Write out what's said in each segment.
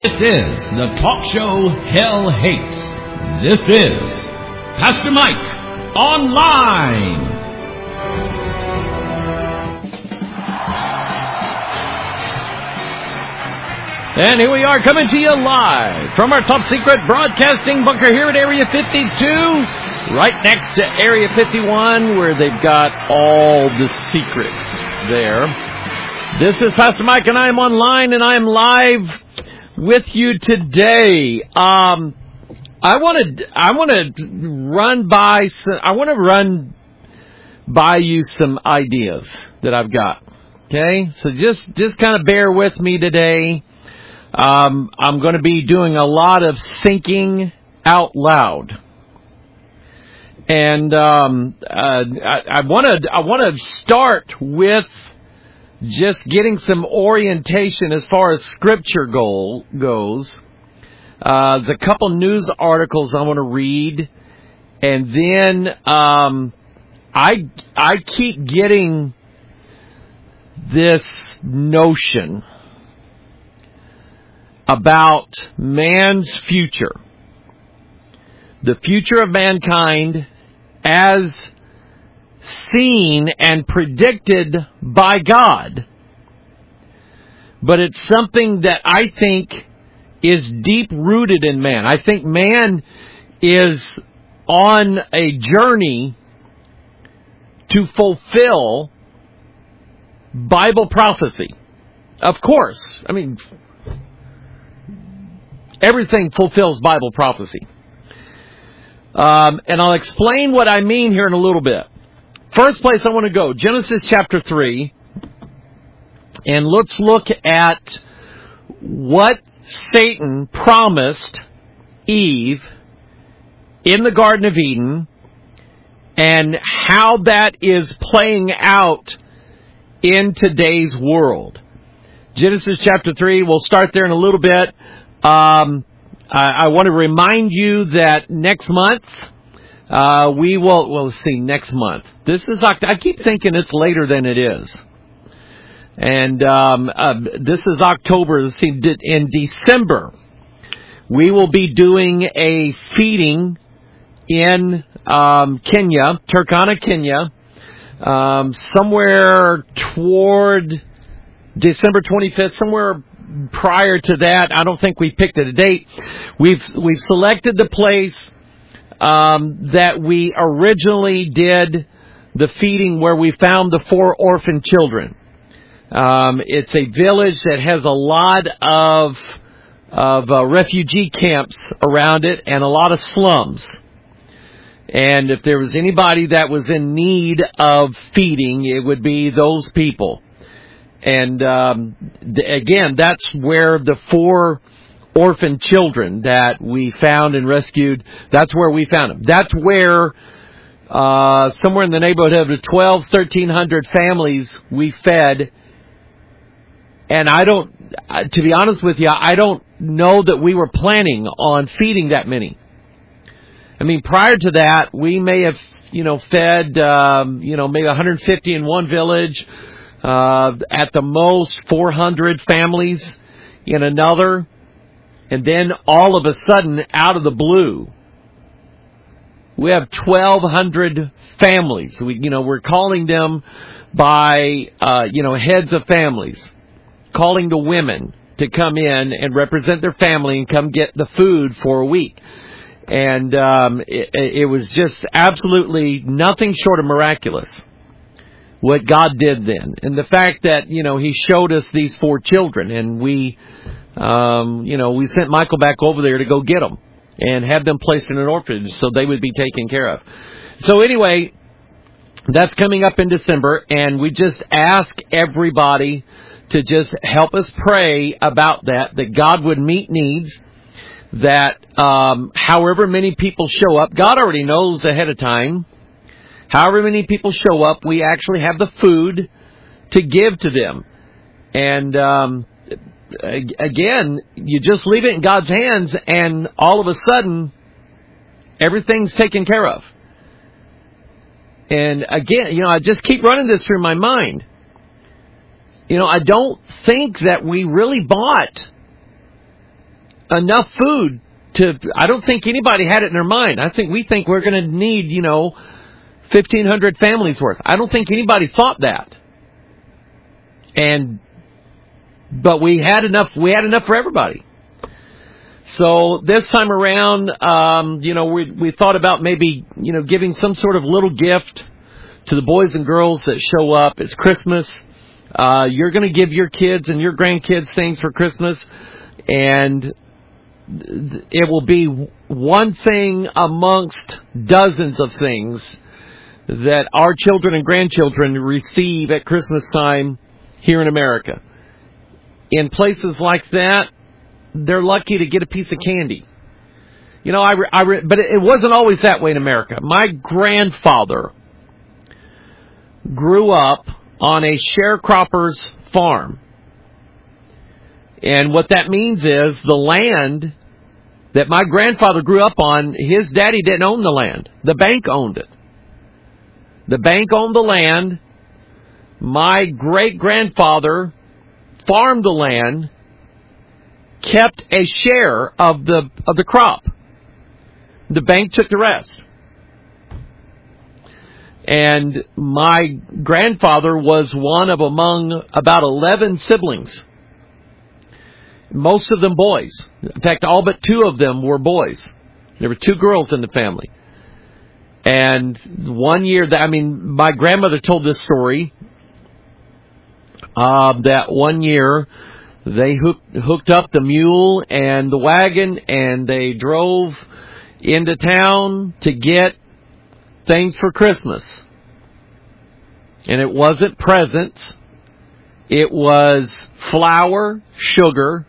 This is the talk show Hell Hates. This is Pastor Mike Online. And here we are coming to you live from our top secret broadcasting bunker here at Area 52, right next to Area 51, where they've got all the secrets there. This is Pastor Mike, and I am online, and I am live with you today. I want to run by you some ideas that I've got. Okay, so just kind of bear with me today. I'm going to be doing a lot of thinking out loud, and I want to start with just getting some orientation as far as Scripture goes. There's a couple news articles I want to read, and then I keep getting this notion about man's future, the future of mankind as seen and predicted by God. But it's something that I think is deep-rooted in man. I think man is on a journey to fulfill Bible prophecy. Of course, I mean, everything fulfills Bible prophecy. And I'll explain what I mean here in a little bit. First place I want to go, Genesis chapter 3, and let's look at what Satan promised Eve in the Garden of Eden and how that is playing out in today's world. Genesis chapter 3, we'll start there in a little bit. I want to remind you that next month, we will, let's see, next month. This is, I keep thinking it's later than it is. And this is October. Let's see, in December, we will be doing a feeding in Kenya, Turkana, Kenya, somewhere toward December 25th, somewhere prior to that. I don't think we picked a date. We've selected the place that we originally did the feeding, where we found the 4 orphan children. It's a village that has a lot of refugee camps around it and a lot of slums. And if there was anybody that was in need of feeding, it would be those people. And again, that's where the 4 orphan children that we found and rescued, that's where we found them. That's where somewhere in the neighborhood of 1,300 families we fed. And to be honest with you, I don't know that we were planning on feeding that many. I mean, prior to that, we may have, fed, maybe 150 in one village, at the most 400 families in another. And then all of a sudden, out of the blue, we have 1,200 families. We're calling them by, heads of families, calling the women to come in and represent their family and come get the food for a week. And it was just absolutely nothing short of miraculous what God did then. And the fact that, He showed us these 4 children, and we sent Michael back over there to go get them and have them placed in an orphanage so they would be taken care of. So anyway, that's coming up in December, and we just ask everybody to just help us pray about that God would meet needs, that however many people show up, God already knows ahead of time. However many people show up, we actually have the food to give to them. And again, you just leave it in God's hands, and all of a sudden, everything's taken care of. And again, I just keep running this through my mind. I don't think that we really bought enough food I don't think anybody had it in their mind. We think we're going to need, 1,500 families worth. I don't think anybody thought that. But we had enough for everybody. So this time around, we thought about maybe, giving some sort of little gift to the boys and girls that show up. It's Christmas. You're going to give your kids and your grandkids things for Christmas, and it will be one thing amongst dozens of things that our children and grandchildren receive at Christmas time here in America. In places like that, they're lucky to get a piece of candy. But it wasn't always that way in America. My grandfather grew up on a sharecropper's farm. And what that means is the land that my grandfather grew up on, his daddy didn't own the land. The bank owned it. The bank owned the land. My great-grandfather farmed the land, kept a share of the crop. The bank took the rest. And my grandfather was one of among about 11 siblings. Most of them boys. In fact, all but 2 of them were boys. There were 2 girls in the family. And one year, my grandmother told this story, that one year they hooked up the mule and the wagon, and they drove into town to get things for Christmas. And it wasn't presents. It was flour, sugar,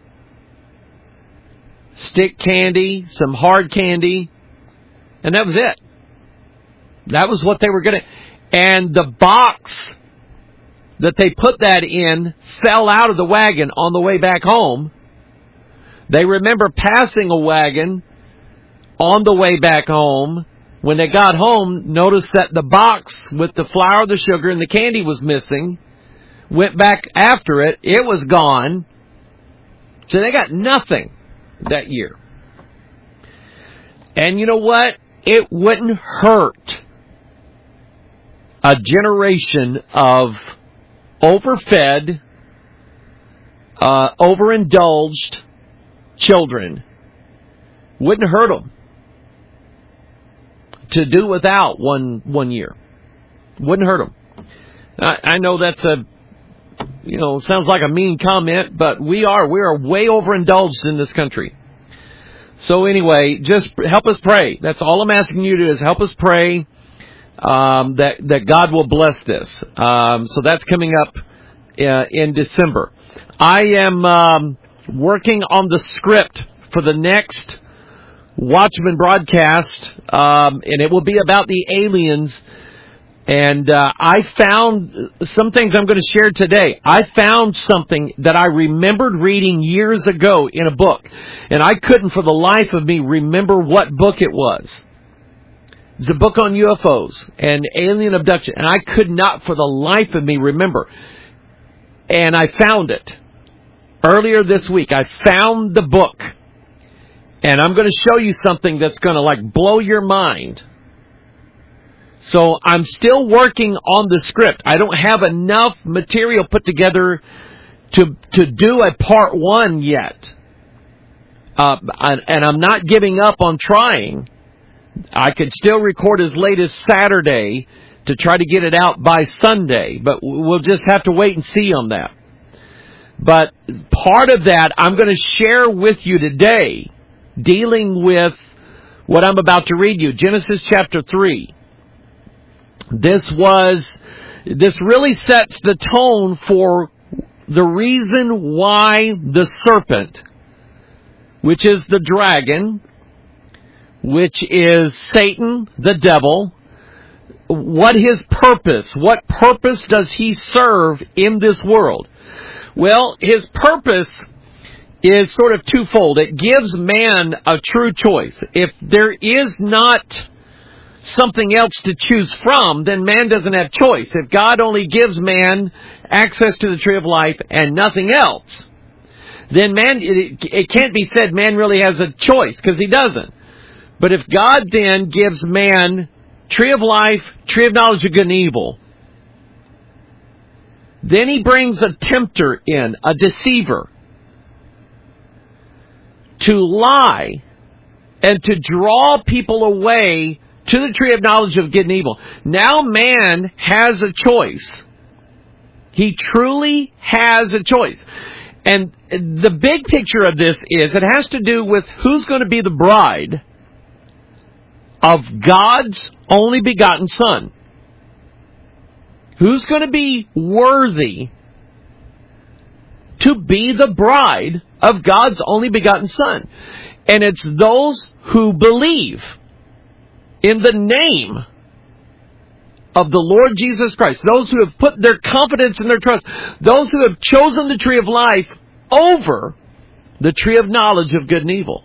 stick candy, some hard candy, and that was it. That was what they were going to... And the box that they put that in fell out of the wagon on the way back home. They remember passing a wagon on the way back home. When they got home, noticed that the box with the flour, the sugar, and the candy was missing. Went back after it. It was gone. So they got nothing that year. And you know what? It wouldn't hurt a generation of overfed, overindulged children. Wouldn't hurt them to do without one year. Wouldn't hurt them. I know that's sounds like a mean comment, but we are way overindulged in this country. So anyway, just help us pray. That's all I'm asking you to do, is help us pray that God will bless this. So that's coming up in December. I am working on the script for the next Watchman broadcast, and it will be about the aliens. And I found some things I'm going to share today. I found something that I remembered reading years ago in a book, and I couldn't for the life of me remember what book it was. It's a book on UFOs and alien abduction, and I could not for the life of me remember. And I found it. Earlier this week, I found the book, and I'm going to show you something that's going to blow your mind. So I'm still working on the script. I don't have enough material put together to do a part 1 yet. And I'm not giving up on trying. I could still record as late as Saturday to try to get it out by Sunday, but we'll just have to wait and see on that. But part of that I'm going to share with you today, dealing with what I'm about to read you, Genesis chapter 3. This really sets the tone for the reason why the serpent, which is the dragon, which is Satan, the devil, what purpose does he serve in this world? Well, his purpose is sort of twofold. It gives man a true choice. If there is not something else to choose from, then man doesn't have choice. If God only gives man access to the tree of life and nothing else, then man, it can't be said man really has a choice, because he doesn't. But if God then gives man tree of life, tree of knowledge of good and evil, then he brings a tempter in, a deceiver, to lie and to draw people away to the tree of knowledge of good and evil. Now man has a choice. He truly has a choice. And the big picture of this is it has to do with who's going to be the bride of God's only begotten Son. Who's going to be worthy to be the bride of God's only begotten Son? And it's those who believe in the name of the Lord Jesus Christ. Those who have put their confidence and their trust. Those who have chosen the tree of life over the tree of knowledge of good and evil.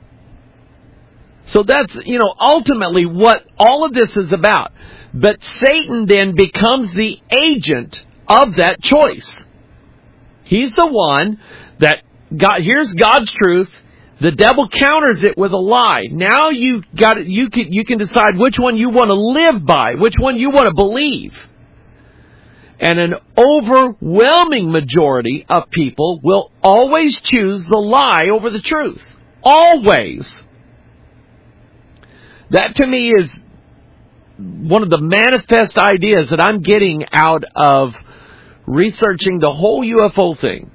So that's, ultimately what all of this is about. But Satan then becomes the agent of that choice. He's the one that here's God's truth. The devil counters it with a lie. Now you can decide which one you want to live by, which one you want to believe. And an overwhelming majority of people will always choose the lie over the truth. Always. That to me is one of the manifest ideas that I'm getting out of researching the whole UFO thing.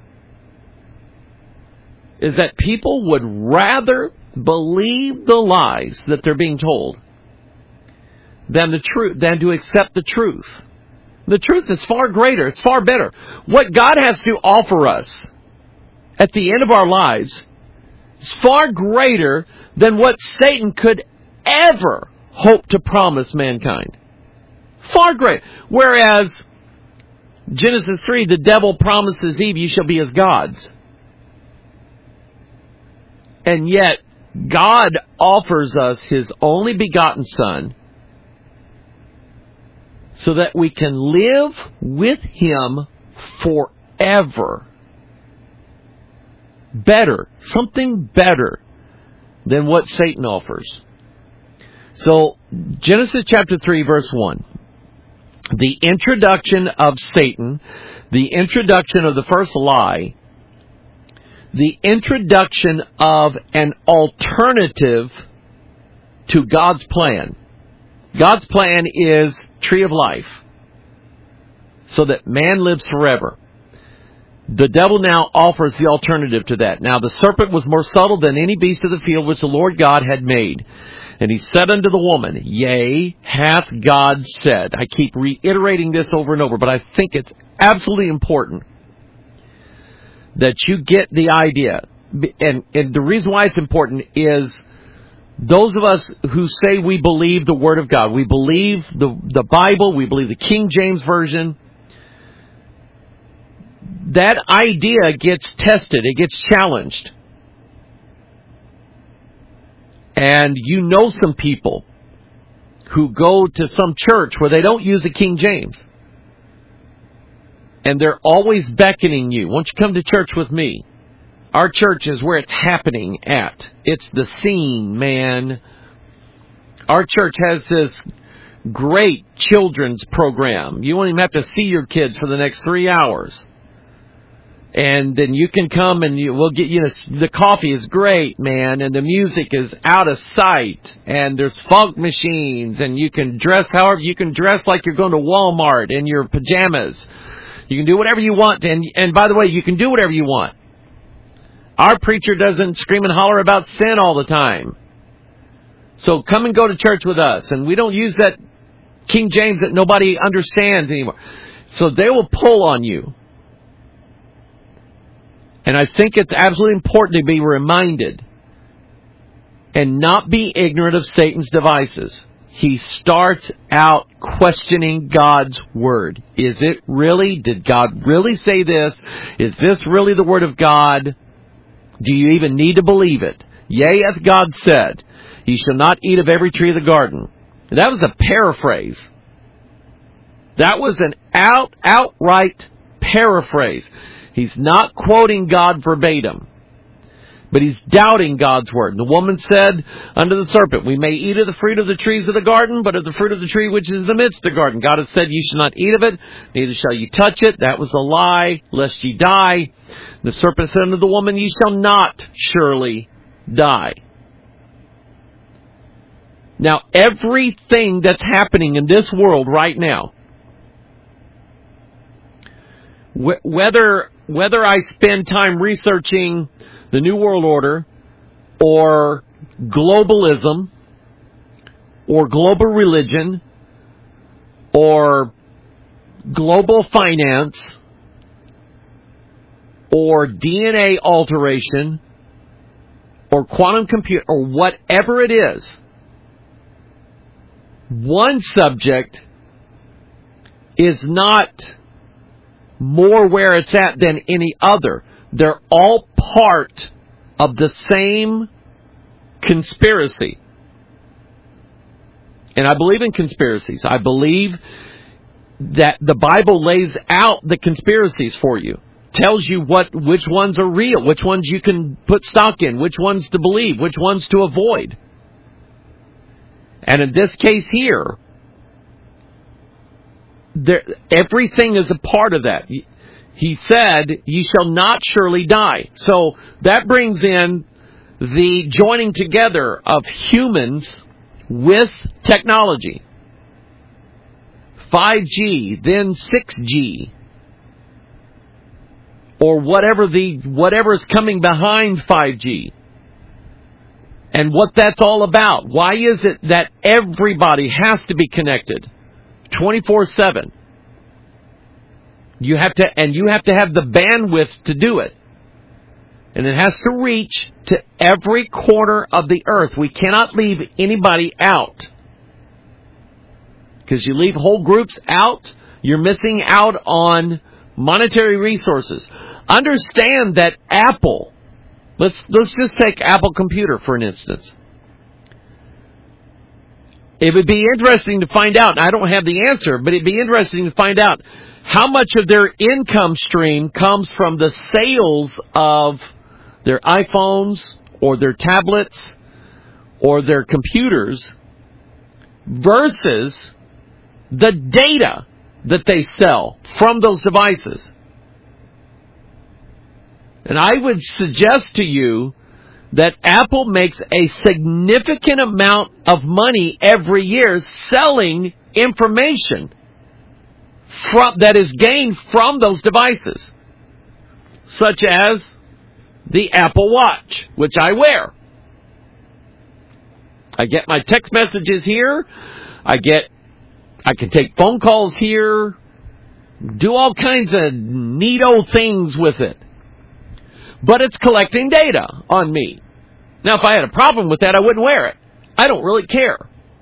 Is that people would rather believe the lies that they're being told than to accept the truth. The truth is far greater. It's far better. What God has to offer us at the end of our lives is far greater than what Satan could ever hope to promise mankind. Far greater. Whereas Genesis 3, the devil promises Eve, you shall be as gods. And yet, God offers us His only begotten Son so that we can live with Him forever. Better. Something better than what Satan offers. So, Genesis chapter 3, verse 1. The introduction of Satan, the introduction of the first lie, the introduction of an alternative to God's plan. God's plan is tree of life, so that man lives forever. The devil now offers the alternative to that. Now the serpent was more subtle than any beast of the field which the Lord God had made. And he said unto the woman, Yea, hath God said. I keep reiterating this over and over, but I think it's absolutely important that you get the idea. And the reason why it's important is those of us who say we believe the Word of God, we believe the Bible, we believe the King James Version, that idea gets tested, it gets challenged. And you know some people who go to some church where they don't use the King James. And they're always beckoning you. Won't you come to church with me? Our church is where it's happening at. It's the scene, man. Our church has this great children's program. You won't even have to see your kids for the next 3 hours. And then you can come and we'll get you. The coffee is great, man, and the music is out of sight. And there's funk machines, and you can dress however you can dress like you're going to Walmart in your pajamas. You can do whatever you want, and by the way, you can do whatever you want. Our preacher doesn't scream and holler about sin all the time. So come and go to church with us, and we don't use that King James that nobody understands anymore. So they will pull on you. And I think it's absolutely important to be reminded and not be ignorant of Satan's devices. He starts out questioning God's Word. Is it really? Did God really say this? Is this really the Word of God? Do you even need to believe it? Yea, hath God said, Ye shall not eat of every tree of the garden. That was a paraphrase. That was an outright paraphrase. He's not quoting God verbatim, but he's doubting God's word. And the woman said unto the serpent, we may eat of the fruit of the trees of the garden, but of the fruit of the tree which is in the midst of the garden, God has said, you shall not eat of it, neither shall you touch it. That was a lie, lest ye die. The serpent said unto the woman, ye shall not surely die. Now, everything that's happening in this world right now, whether I spend time researching the New World Order, or globalism, or global religion, or global finance, or DNA alteration, or quantum computer, or whatever it is, one subject is not more where it's at than any other. They're all part of the same conspiracy. And I believe in conspiracies. I believe that the Bible lays out the conspiracies for you. Tells you which ones are real, which ones you can put stock in, which ones to believe, which ones to avoid. And in this case here, everything is a part of that. He said, ye shall not surely die. So that brings in the joining together of humans with technology. 5G, then 6G. Or whatever is coming behind 5G. And what that's all about. Why is it that everybody has to be connected 24/7? You have to have the bandwidth to do it. And it has to reach to every corner of the earth. We cannot leave anybody out. Because you leave whole groups out, you're missing out on monetary resources. Understand that Apple, let's just take Apple Computer for an instance. It would be interesting to find out, and I don't have the answer, but it'd be interesting to find out how much of their income stream comes from the sales of their iPhones or their tablets or their computers versus the data that they sell from those devices. And I would suggest to you that Apple makes a significant amount of money every year selling information that is gained from those devices, such as the Apple Watch, which I wear. I get my text messages here. I can take phone calls here, do all kinds of neato things with it. But it's collecting data on me. Now, if I had a problem with that, I wouldn't wear it. I don't really care.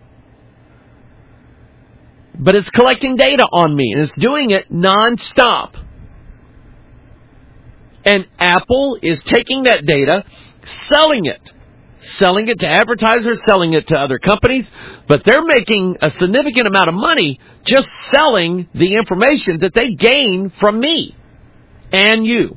But it's collecting data on me, and it's doing it nonstop. And Apple is taking that data, selling it to advertisers, selling it to other companies, but they're making a significant amount of money just selling the information that they gain from me and you.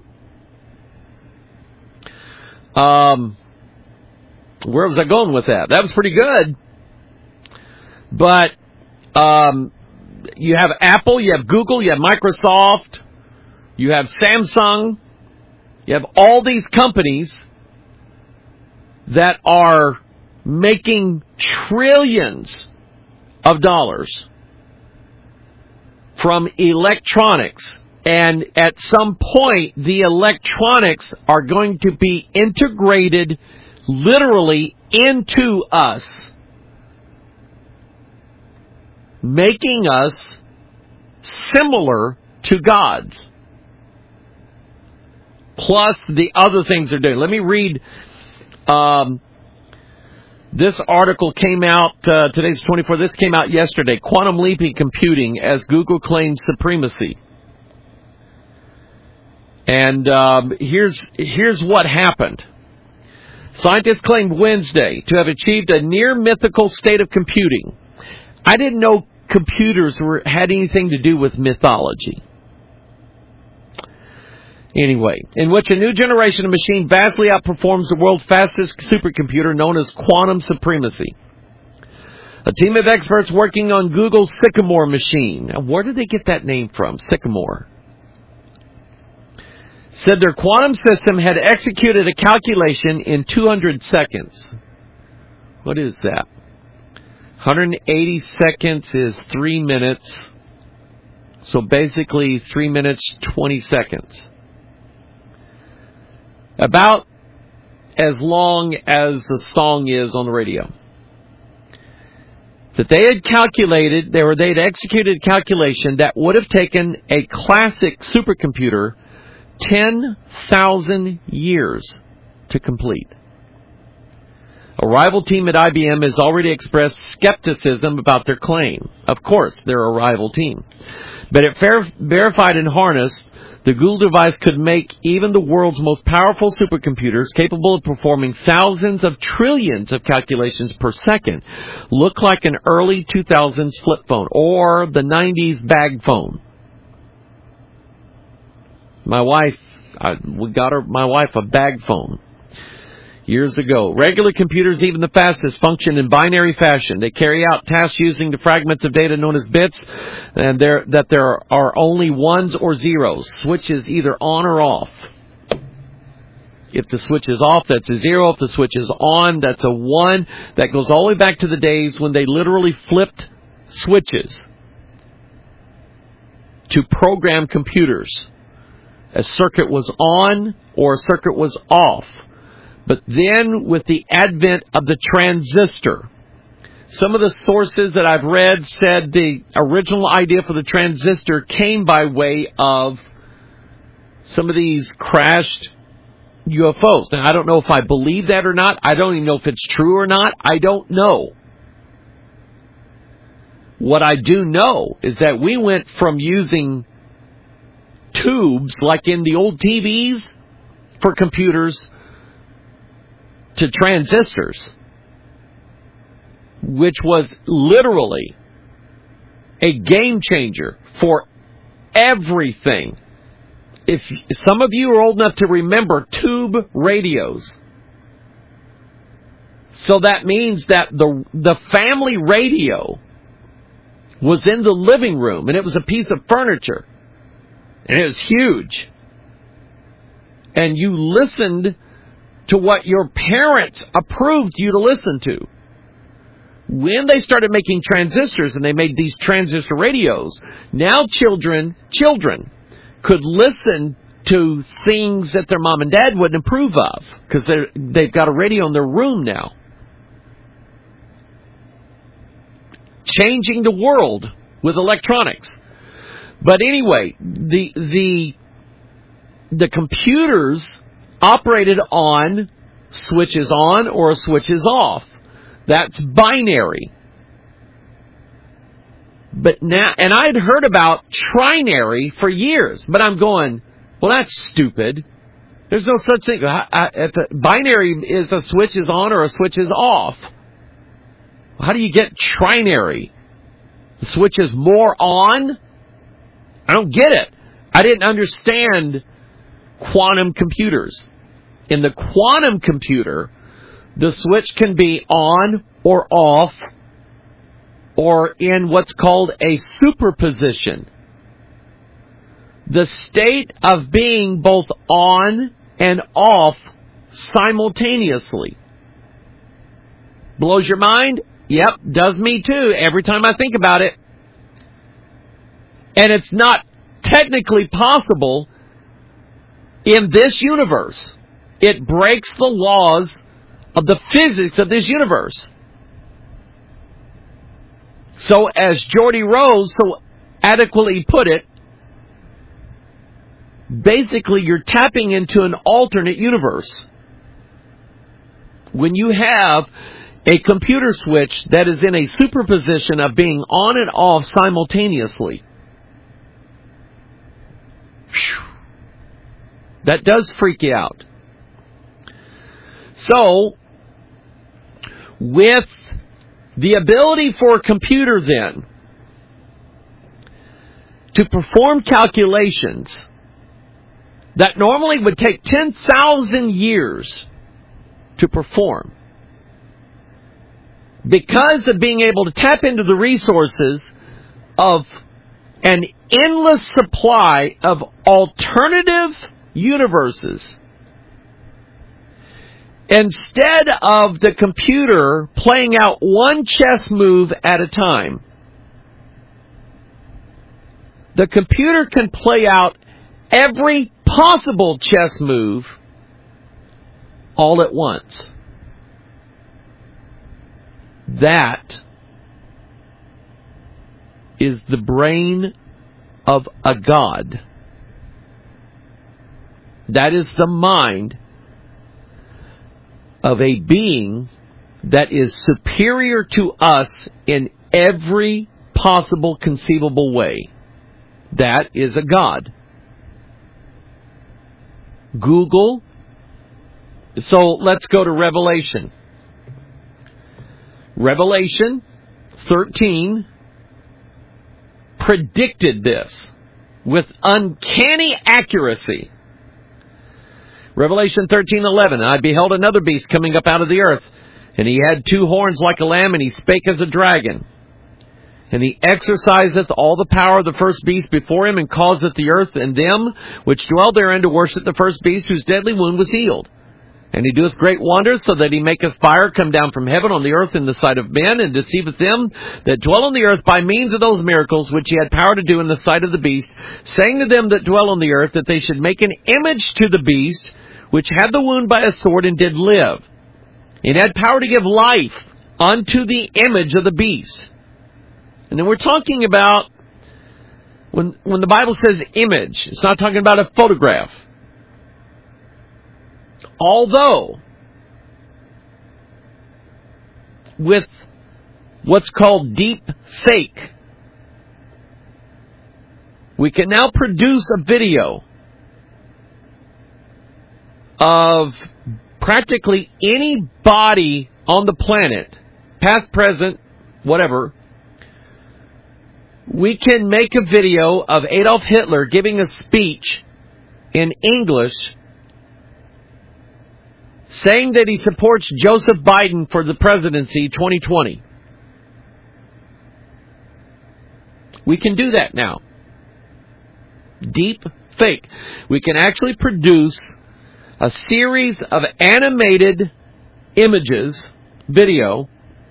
Where was I going with that? That was pretty good. But you have Apple, you have Google, you have Microsoft, you have Samsung, you have all these companies that are making trillions of dollars from electronics. And at some point, the electronics are going to be integrated literally into us, making us similar to God's. Plus the other things they're doing. Let me read. This article came out, today's 24th, this came out yesterday. Quantum leaping computing as Google claims supremacy. And here's what happened. Scientists claimed Wednesday to have achieved a near mythical state of computing. I didn't know computers had anything to do with mythology. Anyway, in which a new generation of machine vastly outperforms the world's fastest supercomputer known as quantum supremacy. A team of experts working on Google's Sycamore machine. Now, where did they get that name from, Sycamore? Said their quantum system had executed a calculation in 200 seconds. What is that? 180 seconds is 3 minutes. So basically 3 minutes, 20 seconds. About as long as the song is on the radio. That they had calculated, they'd executed a calculation that would have taken a classic supercomputer 10,000 years to complete. A rival team at IBM has already expressed skepticism about their claim. Of course, they're a rival team. But if verified and harnessed, the Google device could make even the world's most powerful supercomputers, capable of performing thousands of trillions of calculations per second, look like an early 2000s flip phone or the 90s bag phone. My wife a bag phone years ago. Regular computers, even the fastest, function in binary fashion. They carry out tasks using the fragments of data known as bits, and there are only ones or zeros. Switches either on or off. If the switch is off, that's a 0. If the switch is on, that's a 1. That goes all the way back to the days when they literally flipped switches to program computers. A circuit was on or a circuit was off. But then with the advent of the transistor, some of the sources that I've read said the original idea for the transistor came by way of some of these crashed UFOs. Now, I don't know if I believe that or not. I don't even know if it's true or not. I don't know. What I do know is that we went from using tubes like in the old TVs for computers to transistors, which was literally a game changer for everything. If some of you are old enough to remember tube radios, so that means that the family radio was in the living room, and it was a piece of furniture. And it was huge. And you listened to what your parents approved you to listen to. When they started making transistors and they made these transistor radios, now children could listen to things that their mom and dad wouldn't approve of because they've got a radio in their room now. Changing the world with electronics. But anyway, the computers operated on switches on or switches off. That's binary. But now, and I'd heard about trinary for years, but I'm going, well, that's stupid. There's no such thing. Binary is a switch is on or a switch is off. How do you get trinary? The switch is more on? I don't get it. I didn't understand quantum computers. In the quantum computer, the switch can be on or off or in what's called a superposition. The state of being both on and off simultaneously. Blows your mind? Yep, does me too, every time I think about it. And it's not technically possible in this universe. It breaks the laws of the physics of this universe. So as Geordie Rose so adequately put it, basically you're tapping into an alternate universe. When you have a computer switch that is in a superposition of being on and off simultaneously. That does freak you out. So, with the ability for a computer then to perform calculations that normally would take 10,000 years to perform, because of being able to tap into the resources of an endless supply of alternative universes, instead of the computer playing out one chess move at a time, the computer can play out every possible chess move all at once. That is the brain of a god. That is the mind of a being that is superior to us in every possible conceivable way. That is a god. Google. So let's go to Revelation. Revelation 13 predicted this with uncanny accuracy. Revelation 13:11, I beheld another beast coming up out of the earth, and he had 2 horns like a lamb, and he spake as a dragon. And he exerciseth all the power of the first beast before him, and causeth the earth and them which dwell therein to worship the first beast, whose deadly wound was healed. And he doeth great wonders, so that he maketh fire come down from heaven on the earth in the sight of men, and deceiveth them that dwell on the earth by means of those miracles which he had power to do in the sight of the beast, saying to them that dwell on the earth that they should make an image to the beast, which had the wound by a sword and did live. And had power to give life unto the image of the beast. And then we're talking about, when the Bible says image, it's not talking about a photograph. Although, with what's called deep fake, we can now produce a video of practically any body on the planet, past, present, whatever. We can make a video of Adolf Hitler giving a speech in English saying that he supports Joseph Biden for the presidency 2020. We can do that now. Deep fake. We can actually produce a series of animated images, video,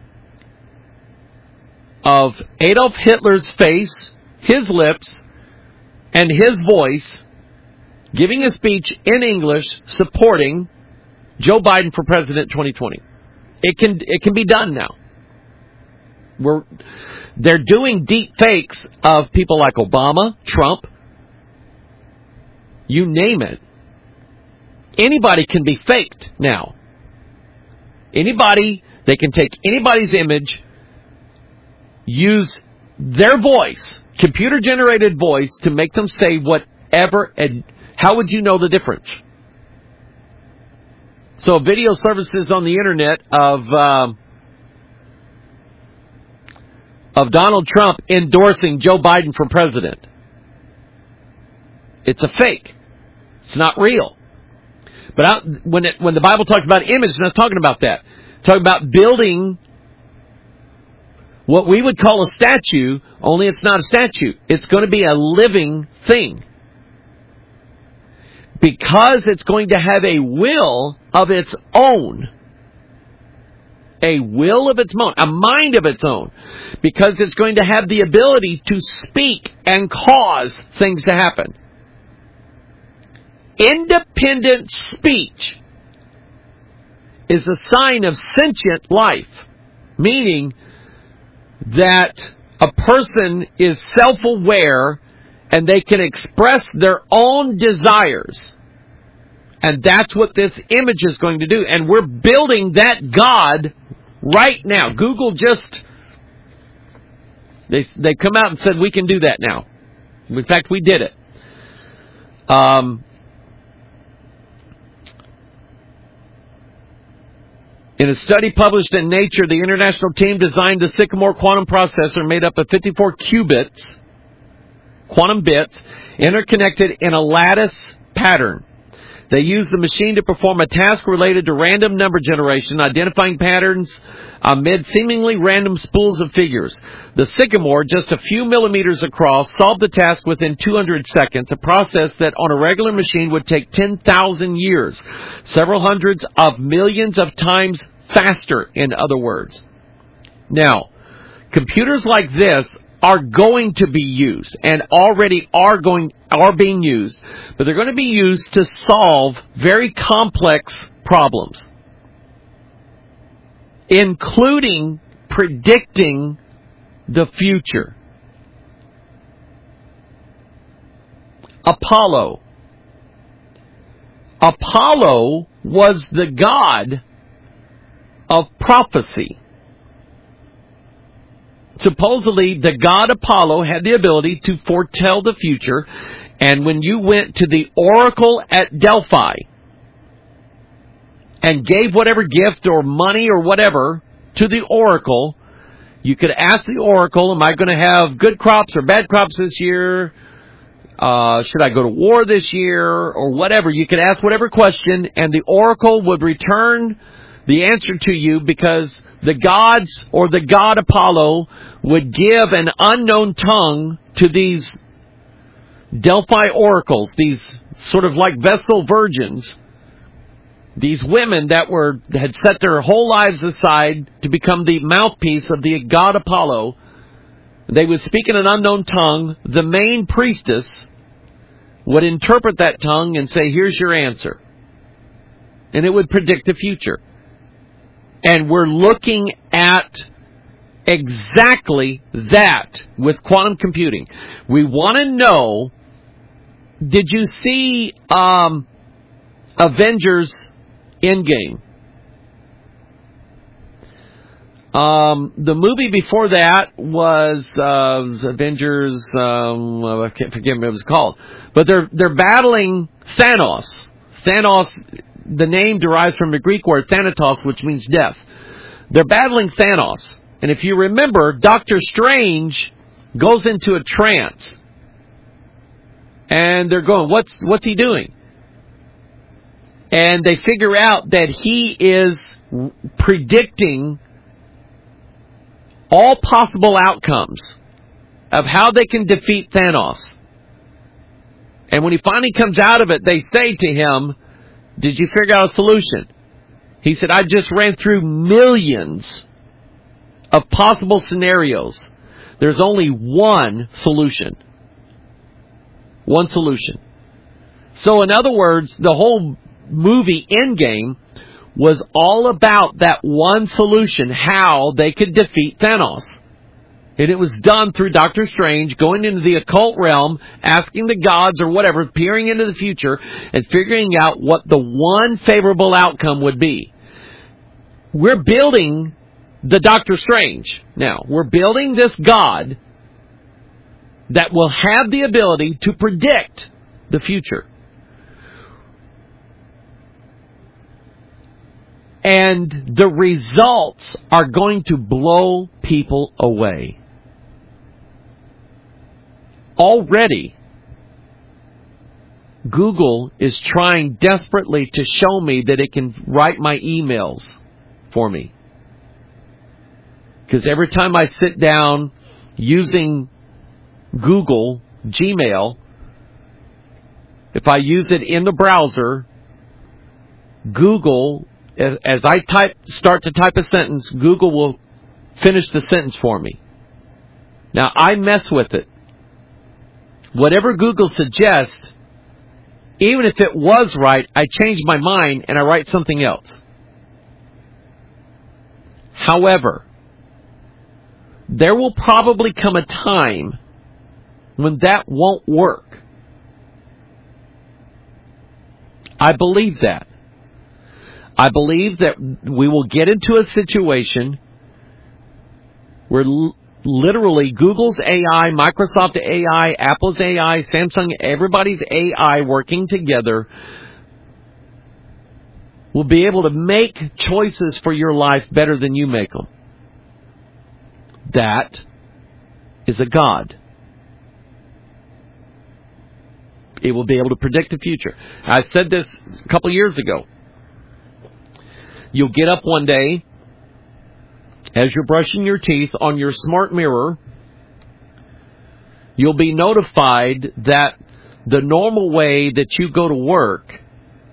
of Adolf Hitler's face, his lips, and his voice giving a speech in English supporting Joe Biden for President 2020. It can be done now. They're doing deep fakes of people like Obama, Trump, you name it. Anybody can be faked now. Anybody, they can take anybody's image, use their voice, computer-generated voice, to make them say whatever, and how would you know the difference? So video services on the internet of Donald Trump endorsing Joe Biden for president. It's a fake. It's not real. But when the Bible talks about image, it's not talking about that. It's talking about building what we would call a statue, only it's not a statue. It's going to be a living thing. Because it's going to have a will of its own. A will of its own. A mind of its own. Because it's going to have the ability to speak and cause things to happen. Independent speech is a sign of sentient life. Meaning that a person is self-aware and they can express their own desires. And that's what this image is going to do. And we're building that God right now. Google just, they come out and said we can do that now. In fact, we did it. In a study published in Nature, the international team designed the Sycamore quantum processor made up of 54 qubits, quantum bits, interconnected in a lattice pattern. They use the machine to perform a task related to random number generation, identifying patterns amid seemingly random spools of figures. The Sycamore, just a few millimeters across, solved the task within 200 seconds, a process that on a regular machine would take 10,000 years, several hundreds of millions of times faster, in other words. Now, computers like this are going to be used and already are being used, but they're going to be used to solve very complex problems, including predicting the future. Apollo was the god of prophecy. Supposedly, the god Apollo had the ability to foretell the future, and when you went to the oracle at Delphi and gave whatever gift or money or whatever to the oracle, you could ask the oracle, am I going to have good crops or bad crops this year? Should I go to war this year? Or whatever. You could ask whatever question, and the oracle would return the answer to you, because the gods or the god Apollo would give an unknown tongue to these Delphi oracles, these sort of like Vestal virgins, these women that had set their whole lives aside to become the mouthpiece of the god Apollo. They would speak in an unknown tongue. The main priestess would interpret that tongue and say, here's your answer. And it would predict the future. And we're looking at exactly that with quantum computing. We want to know, did you see Avengers Endgame? The movie before that was Avengers, I can't forget what it was called. But they're battling Thanos. Thanos, the name derives from the Greek word Thanatos, which means death. They're battling Thanos. And if you remember, Doctor Strange goes into a trance. And they're going, what's he doing? And they figure out that he is predicting all possible outcomes of how they can defeat Thanos. And when he finally comes out of it, they say to him, did you figure out a solution? He said, I just ran through millions of possible scenarios. There's only one solution. One solution. So in other words, the whole movie Endgame was all about that one solution, how they could defeat Thanos. And it was done through Doctor Strange going into the occult realm, asking the gods or whatever, peering into the future, and figuring out what the one favorable outcome would be. We're building the Doctor Strange. Now, we're building this God that will have the ability to predict the future. And the results are going to blow people away. Already, Google is trying desperately to show me that it can write my emails for me. Because every time I sit down using Google Gmail, if I use it in the browser, Google, as I start to type a sentence, Google will finish the sentence for me. Now, I mess with it. Whatever Google suggests, even if it was right, I change my mind and I write something else. However, there will probably come a time when that won't work. I believe that. I believe that we will get into a situation where literally Google's AI, Microsoft AI, Apple's AI, Samsung, everybody's AI working together will be able to make choices for your life better than you make them. That is a God. It will be able to predict the future. I said this a couple years ago. You'll get up one day, as you're brushing your teeth, on your smart mirror, you'll be notified that the normal way that you go to work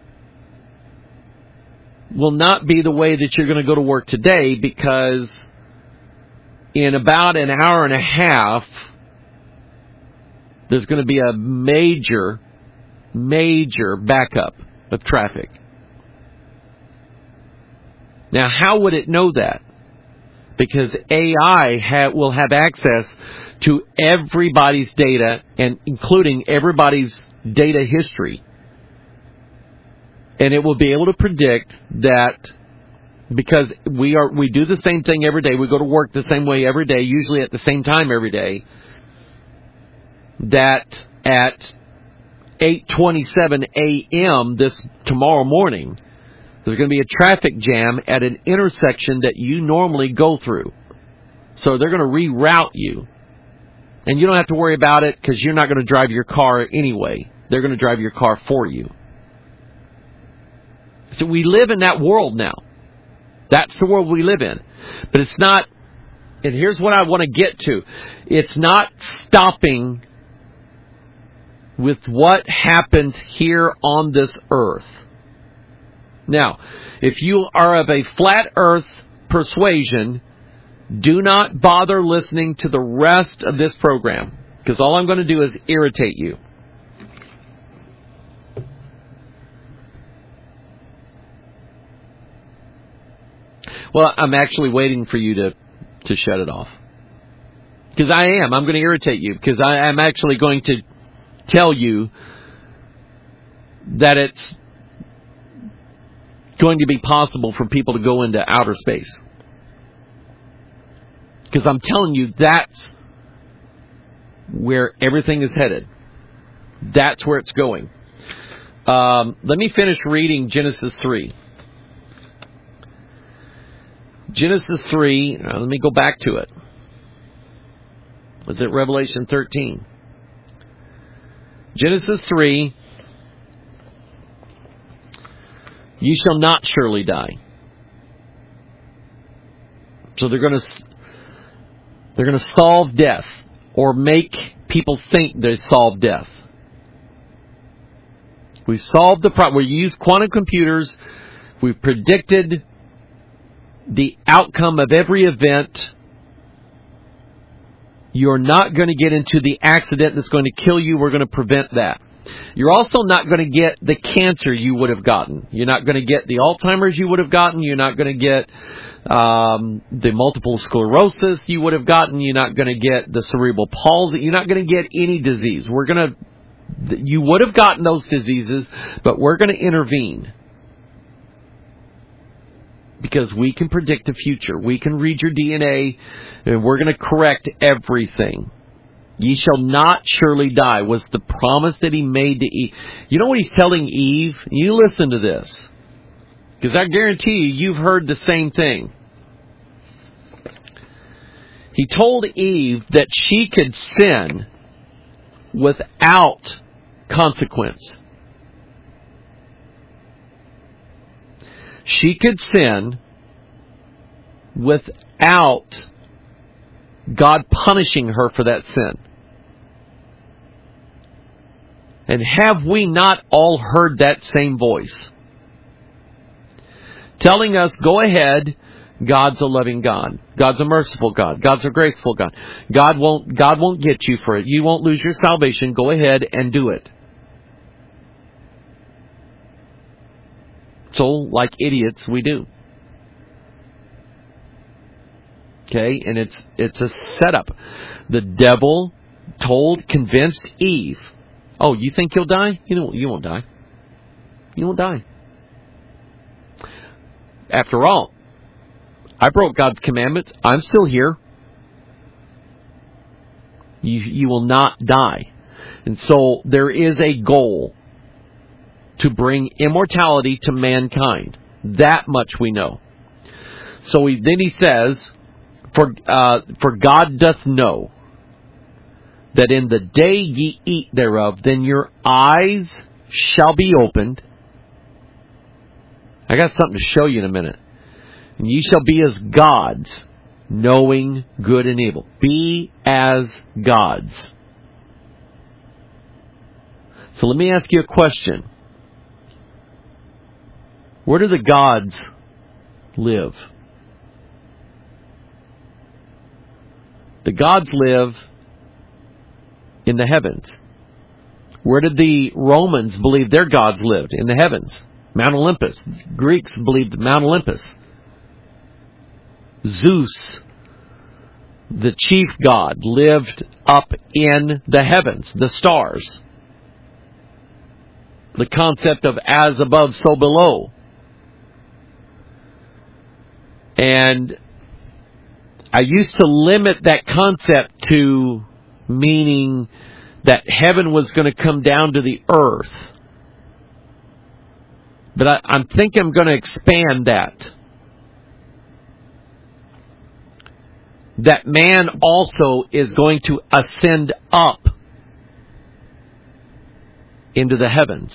will not be the way that you're going to go to work today, because in about an hour and a half, there's going to be a major backup of traffic. Now, how would it know that? Because AI will have access to everybody's data, and including everybody's data history. And it will be able to predict that, because we do the same thing every day. We go to work the same way every day, usually at the same time every day. That at 8:27 a.m. this tomorrow morning, there's going to be a traffic jam at an intersection that you normally go through. So they're going to reroute you. And you don't have to worry about it, because you're not going to drive your car anyway. They're going to drive your car for you. So we live in that world now. That's the world we live in. But it's not, and here's what I want to get to. It's not stopping with what happens here on this earth. Now, if you are of a flat earth persuasion, do not bother listening to the rest of this program, because all I'm going to do is irritate you. Well, I'm actually waiting for you to shut it off. Because I'm going to irritate you, because I'm actually going to tell you that it's going to be possible for people to go into outer space. Because I'm telling you, that's where everything is headed. That's where it's going. Let me finish reading Genesis 3. Genesis 3, let me go back to it. Was it Revelation 13? Genesis 3, you shall not surely die. So they're going to solve death, or make people think they solve death. We've solved the problem. We used quantum computers. We've predicted the outcome of every event. You're not going to get into the accident that's going to kill you. We're going to prevent that. You're also not going to get the cancer you would have gotten. You're not going to get the Alzheimer's you would have gotten. You're not going to get the multiple sclerosis you would have gotten. You're not going to get the cerebral palsy. You're not going to get any disease. You would have gotten those diseases, but we're going to intervene. Because we can predict the future. We can read your DNA, and we're going to correct everything. Ye shall not surely die was the promise that he made to Eve. You know what he's telling Eve? You listen to this, because I guarantee you've heard the same thing. He told Eve that she could sin without consequence. She could sin without God punishing her for that sin. And have we not all heard that same voice? Telling us, go ahead, God's a loving God. God's a merciful God. God's a graceful God. God won't get you for it. You won't lose your salvation. Go ahead and do it. So, like idiots, we do. Okay, and it's a setup. The devil convinced Eve, oh, you think you'll die? You won't die. You won't die. After all, I broke God's commandments. I'm still here. You will not die. And so there is a goal to bring immortality to mankind. That much we know. So then he says, for God doth know that in the day ye eat thereof, then your eyes shall be opened. I got something to show you in a minute. And ye shall be as gods, knowing good and evil. Be as gods. So let me ask you a question. Where do the gods live? The gods live in the heavens. Where did the Romans believe their gods lived? In the heavens. Mount Olympus. Greeks believed Mount Olympus. Zeus, the chief god, lived up in the heavens, the stars. The concept of as above, so below. And I used to limit that concept to meaning that heaven was going to come down to the earth. But I think I'm going to expand that. That man also is going to ascend up into the heavens.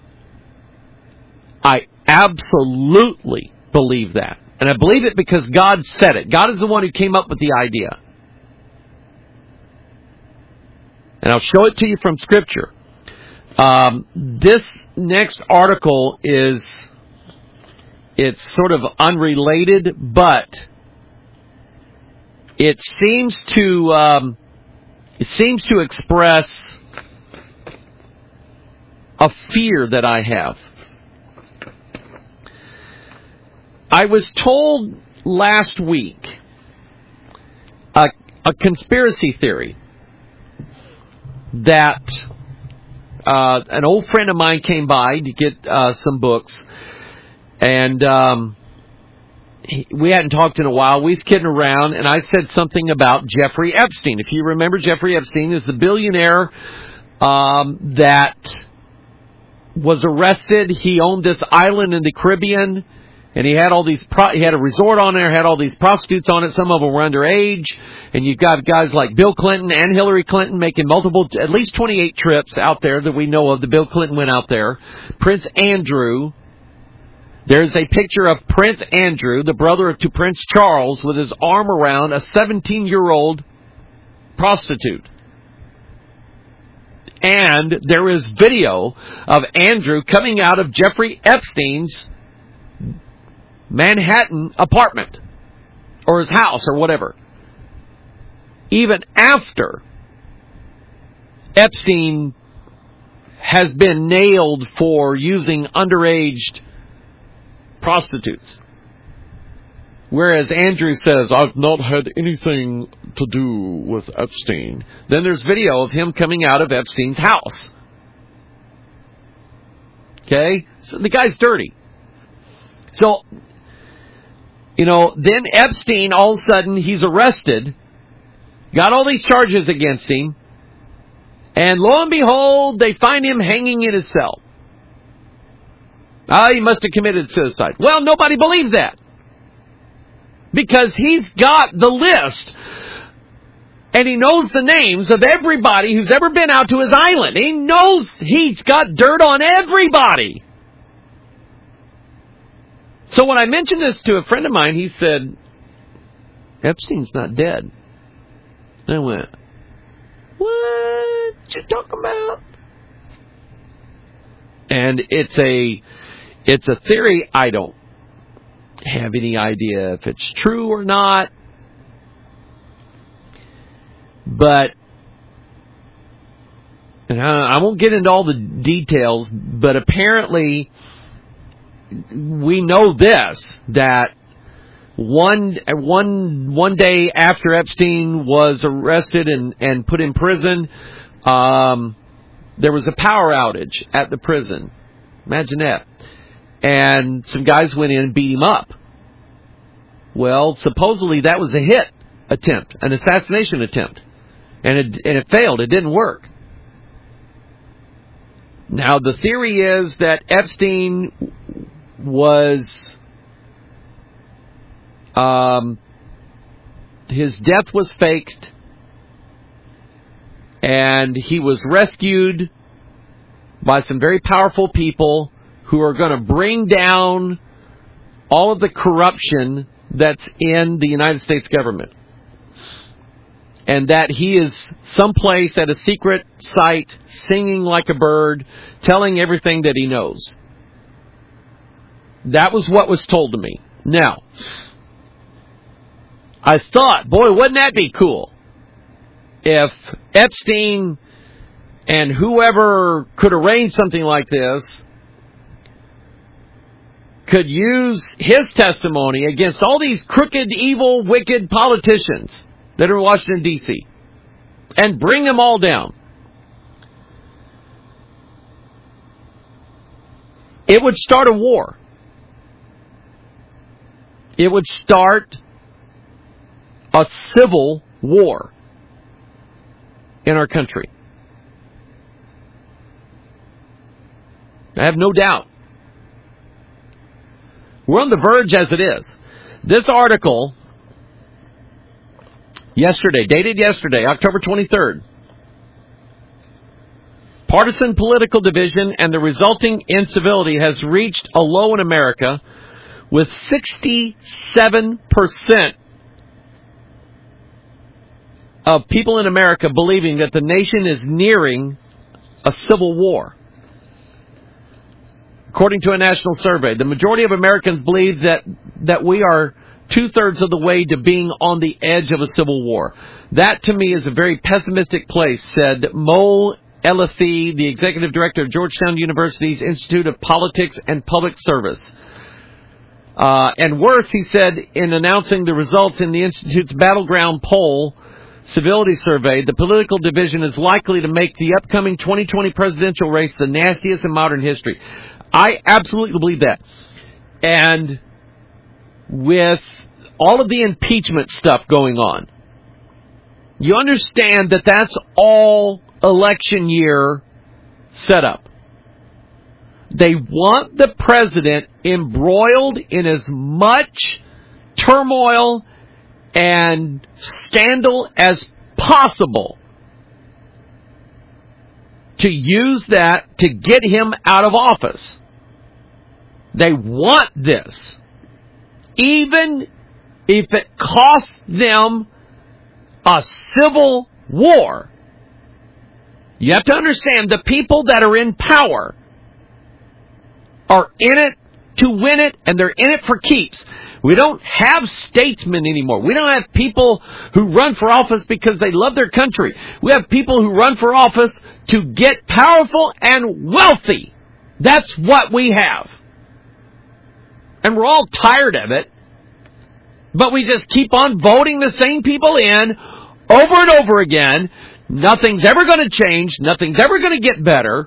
I absolutely believe that. And I believe it because God said it. God is the one who came up with the idea. And I'll show it to you from Scripture. This next article it's sort of unrelated, but it seems to express a fear that I have. I was told last week a conspiracy theory that an old friend of mine came by to get some books, and we hadn't talked in a while. We was kidding around, and I said something about Jeffrey Epstein. If you remember, Jeffrey Epstein is the billionaire that was arrested. He owned this island in the Caribbean, and he had all these. He had a resort on there, had all these prostitutes on it. Some of them were underage, and you've got guys like Bill Clinton and Hillary Clinton making at least 28 trips out there that we know of. The Bill Clinton went out there. Prince Andrew. There's a picture of Prince Andrew, the brother to Prince Charles, with his arm around a 17-year-old prostitute. And there is video of Andrew coming out of Jeffrey Epstein's Manhattan apartment, or his house, or whatever. Even after Epstein has been nailed for using underage prostitutes. Whereas Andrew says, I've not had anything to do with Epstein. Then there's video of him coming out of Epstein's house. Okay? So the guy's dirty. So, then Epstein, all of a sudden, he's arrested, got all these charges against him, and lo and behold, they find him hanging in his cell. He must have committed suicide. Well, nobody believes that. Because he's got the list. And he knows the names of everybody who's ever been out to his island. He knows he's got dirt on everybody. So when I mentioned this to a friend of mine, he said, Epstein's not dead. And I went, what you talking about? And it's a theory. I don't have any idea if it's true or not. But, and I won't get into all the details, but apparently we know this, that one day after Epstein was arrested and put in prison, there was a power outage at the prison. Imagine that. And some guys went in and beat him up. Well, supposedly that was a hit attempt, an assassination attempt. And it failed. It didn't work. Now, the theory is that Epstein was... his death was faked. And he was rescued by some very powerful people who are going to bring down all of the corruption that's in the United States government. And that he is someplace at a secret site, singing like a bird, telling everything that he knows. That was what was told to me. Now, I thought, boy, wouldn't that be cool if Epstein and whoever could arrange something like this could use his testimony against all these crooked, evil, wicked politicians that are in Washington, D.C., and bring them all down. It would start a war. It would start a civil war in our country. I have no doubt. We're on the verge as it is. This article, dated yesterday, October 23rd. Partisan political division and the resulting incivility has reached a low in America, with 67% of people in America believing that the nation is nearing a civil war. According to a national survey, the majority of Americans believe that we are 2/3 of the way to being on the edge of a civil war. That, to me, is a very pessimistic place, said Mo Elleithee, the executive director of Georgetown University's Institute of Politics and Public Service. And worse, he said, in announcing the results in the Institute's Battleground Poll Civility Survey, the political division is likely to make the upcoming 2020 presidential race the nastiest in modern history. I absolutely believe that. And with all of the impeachment stuff going on, you understand that that's all election year set up. They want the president embroiled in as much turmoil and scandal as possible to use that to get him out of office. They want this, even if it costs them a civil war. You have to understand, the people that are in power are in it to win it, and they're in it for keeps. We don't have statesmen anymore. We don't have people who run for office because they love their country. We have people who run for office to get powerful and wealthy. That's what we have. And we're all tired of it. But we just keep on voting the same people in over and over again. Nothing's ever going to change. Nothing's ever going to get better.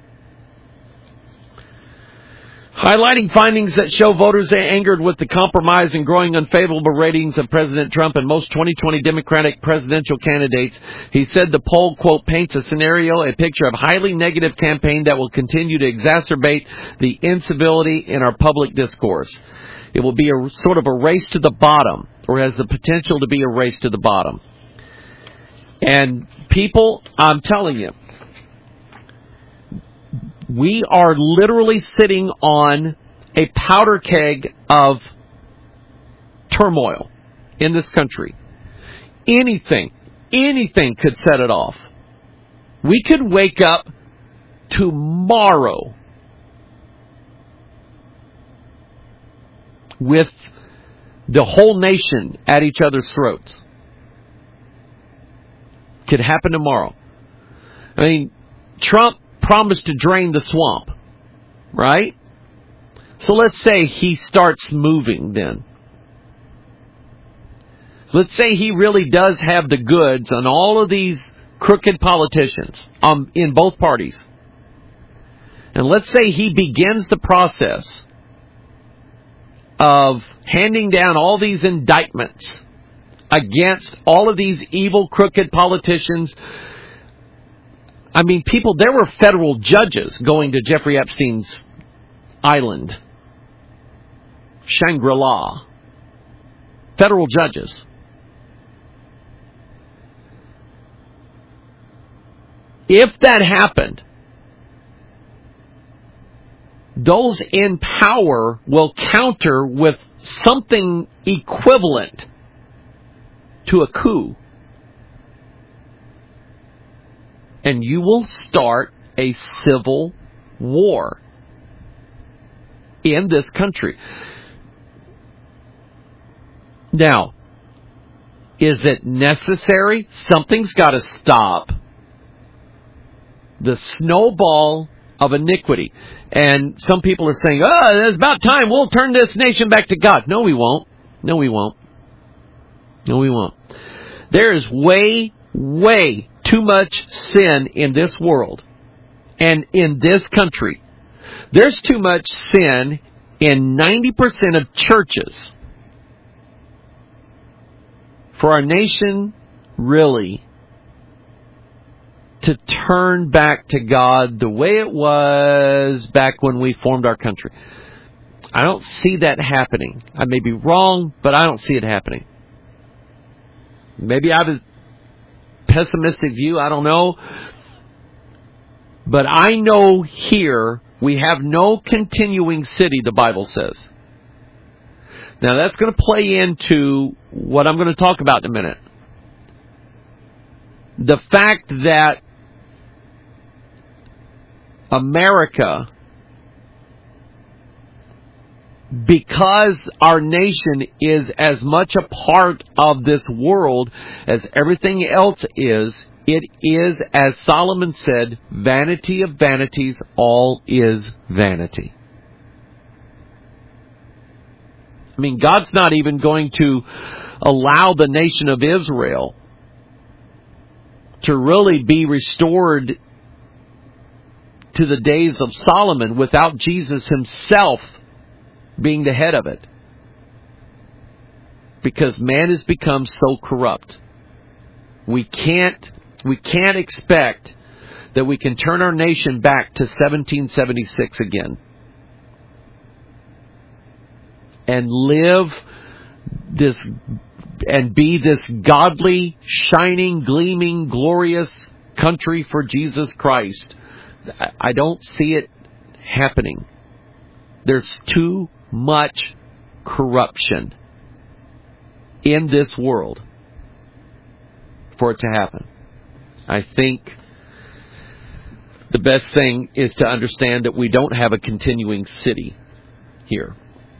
Highlighting findings that show voters are angered with the compromise and growing unfavorable ratings of President Trump and most 2020 Democratic presidential candidates, he said the poll, quote, paints a picture of highly negative campaign that will continue to exacerbate the incivility in our public discourse. It will be a sort of a race to the bottom, or has the potential to be a race to the bottom. And people, I'm telling you, we are literally sitting on a powder keg of turmoil in this country. Anything could set it off. We could wake up tomorrow with the whole nation at each other's throats. Could happen tomorrow. I mean, Trump promised to drain the swamp, right? So let's say he starts moving then. Let's say he really does have the goods on all of these crooked politicians in both parties. And let's say he begins the process of handing down all these indictments against all of these evil, crooked politicians. I mean, there were federal judges going to Jeffrey Epstein's island, Shangri-La. Federal judges. If that happened, those in power will counter with something equivalent to a coup. And you will start a civil war in this country. Now, is it necessary? Something's got to stop the snowball of iniquity. And some people are saying, oh, it's about time. We'll turn this nation back to God. No, we won't. No, we won't. No, we won't. There is way, way too much sin in this world and in this country. There's too much sin in 90% of churches for our nation really to turn back to God the way it was back when we formed our country. I don't see that happening. I may be wrong, but I don't see it happening. Maybe I have a pessimistic view, I don't know. But I know here we have no continuing city, the Bible says. Now that's going to play into what I'm going to talk about in a minute. The fact that America, because our nation is as much a part of this world as everything else is, it is, as Solomon said, vanity of vanities, all is vanity. I mean, God's not even going to allow the nation of Israel to really be restored to the days of Solomon without Jesus himself being the head of it. Because man has become so corrupt. We can't expect that we can turn our nation back to 1776 again and live this and be this godly, shining, gleaming, glorious country for Jesus Christ. I don't see it happening. There's too much corruption in this world for it to happen. I think the best thing is to understand that we don't have a continuing city here.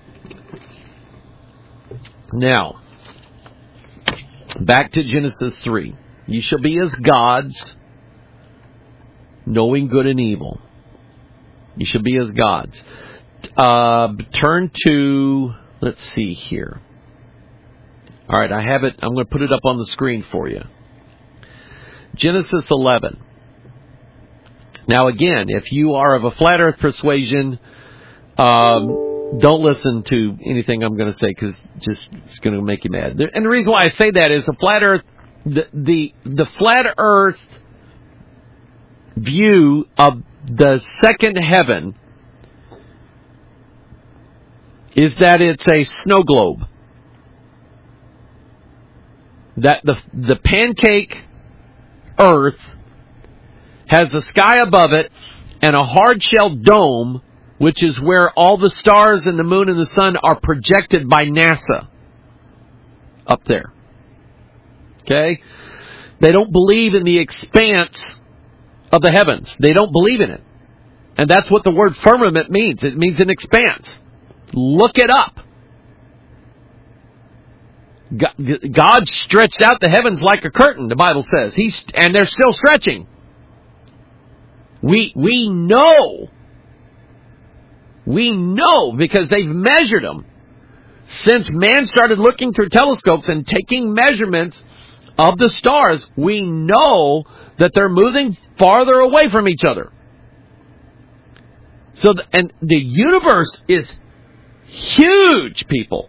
Now, back to Genesis 3. You shall be as gods, knowing good and evil. You shall be as gods. Turn to, let's see here. All right, I have it. I'm going to put it up on the screen for you. Genesis 11. Now again, if you are of a flat earth persuasion, don't listen to anything I'm going to say because it's going to make you mad. And the reason why I say that is the flat earth, the flat earth view of the second heaven is that it's a snow globe. That the pancake earth has the sky above it and a hard-shelled dome, which is where all the stars and the moon and the sun are projected by NASA up there. Okay? They don't believe in the expanse of the heavens. They don't believe in it. And that's what the word firmament means. It means an expanse. Look it up. God stretched out the heavens like a curtain, the Bible says. And they're still stretching. We know because they've measured them. Since man started looking through telescopes and taking measurements of the stars, we know that they're moving farther away from each other. So, and the universe is huge, people.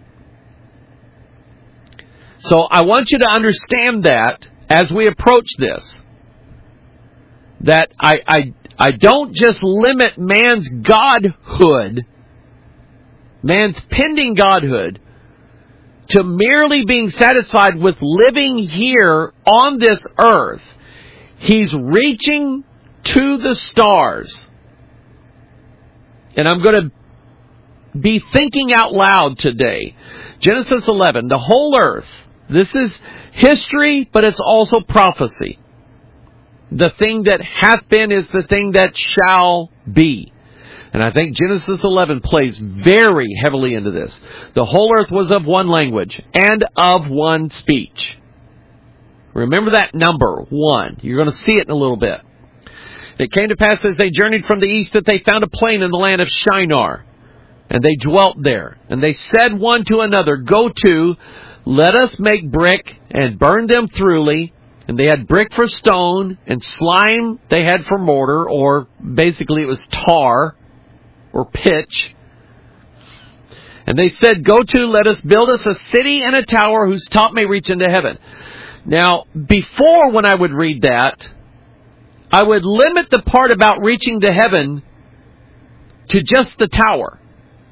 So I want you to understand that as we approach this, that I don't just limit man's godhood, man's pending godhood, to merely being satisfied with living here on this earth. He's reaching to the stars. And I'm going to be thinking out loud today. Genesis 11, the whole earth. This is history, but it's also prophecy. The thing that hath been is the thing that shall be. And I think Genesis 11 plays very heavily into this. The whole earth was of one language and of one speech. Remember that number, 1. You're going to see it in a little bit. It came to pass as they journeyed from the east that they found a plain in the land of Shinar. And they dwelt there. And they said one to another, Go to, let us make brick and burn them thoroughly. And they had brick for stone, and slime they had for mortar, or basically it was tar or pitch. And they said, Go to, let us build us a city and a tower whose top may reach into heaven. Now, before when I would read that, I would limit the part about reaching to heaven to just the tower.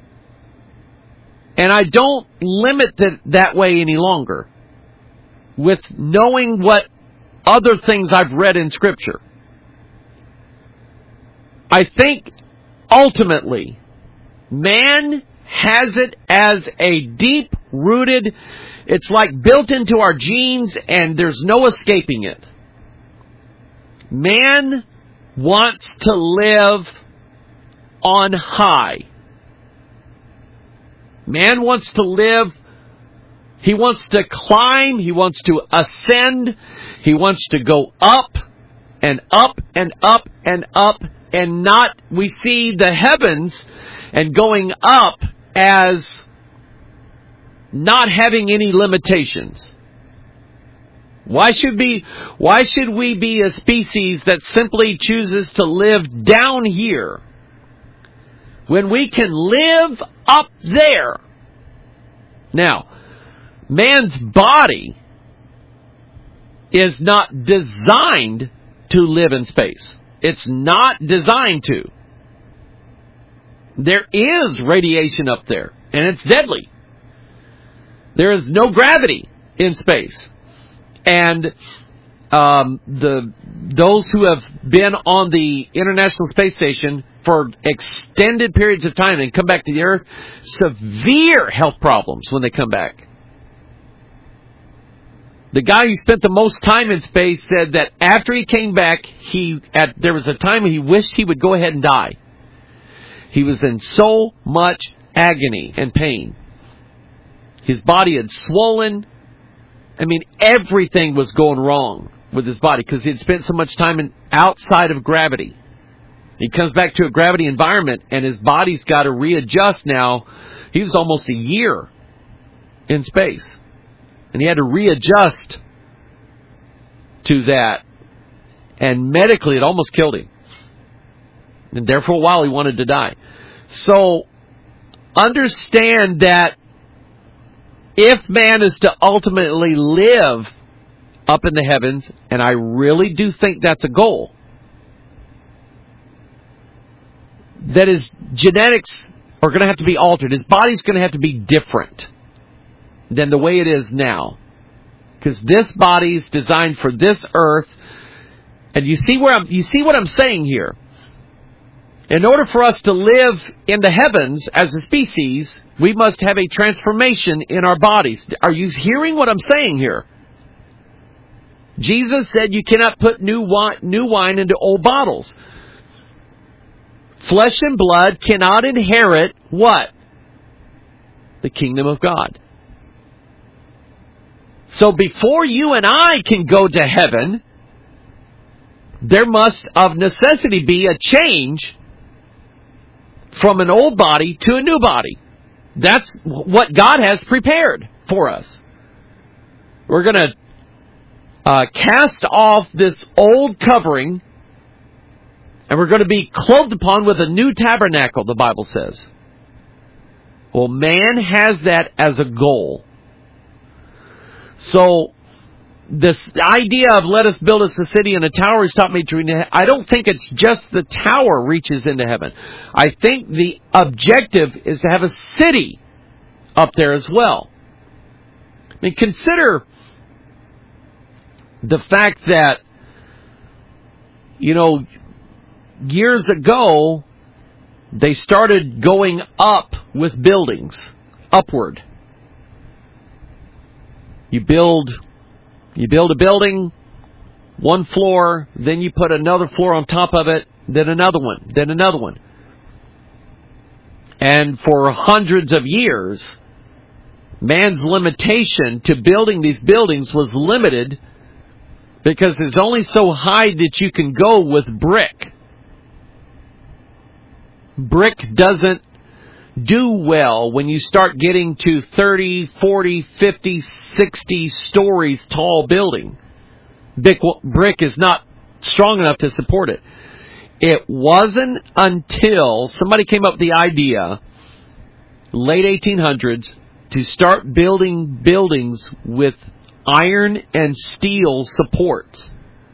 And I don't limit it that way any longer, with knowing what other things I've read in Scripture. I think ultimately, man has it as a deep-rooted, it's like built into our genes and there's no escaping it. Man wants to live on high. Man wants to live, he wants to climb, he wants to ascend, he wants to go up and up and up and up, and not, we see the heavens and going up as not having any limitations. Why should we be a species that simply chooses to live down here when we can live up there? Now, man's body is not designed to live in space. It's not designed to. There is radiation up there, and it's deadly. There is no gravity in space. And those who have been on the International Space Station for extended periods of time and come back to the Earth, severe health problems when they come back. The guy who spent the most time in space said that after he came back, there was a time when he wished he would go ahead and die. He was in so much agony and pain. His body had swollen. I mean, everything was going wrong with his body because he had spent so much time outside of gravity. He comes back to a gravity environment, and his body's got to readjust now. He was almost a year in space, and he had to readjust to that. And medically, it almost killed him. And there for a while, he wanted to die. So, understand that if man is to ultimately live up in the heavens, and I really do think that's a goal, that his genetics are going to have to be altered. His body's going to have to be different than the way it is now. Because this body is designed for this earth. And you see what I'm saying here. In order for us to live in the heavens as a species, we must have a transformation in our bodies. Are you hearing what I'm saying here? Jesus said you cannot put new wine into old bottles. Flesh and blood cannot inherit what? The kingdom of God. So before you and I can go to heaven, there must of necessity be a change from an old body to a new body. That's what God has prepared for us. We're going to cast off this old covering, and we're going to be clothed upon with a new tabernacle, the Bible says. Well, man has that as a goal. So, this idea of let us build us a city and a tower is taught me to, I don't think it's just the tower reaches into heaven. I think the objective is to have a city up there as well. I mean, consider the fact that years ago, they started going up with buildings, upward. You build a building, one floor, then you put another floor on top of it, then another one, then another one. And for hundreds of years, man's limitation to building these buildings was limited because it's only so high that you can go with brick. Brick doesn't do well when you start getting to 30, 40, 50, 60 stories tall building. Brick is not strong enough to support it. It wasn't until somebody came up with the idea, late 1800s, to start building buildings with iron and steel supports.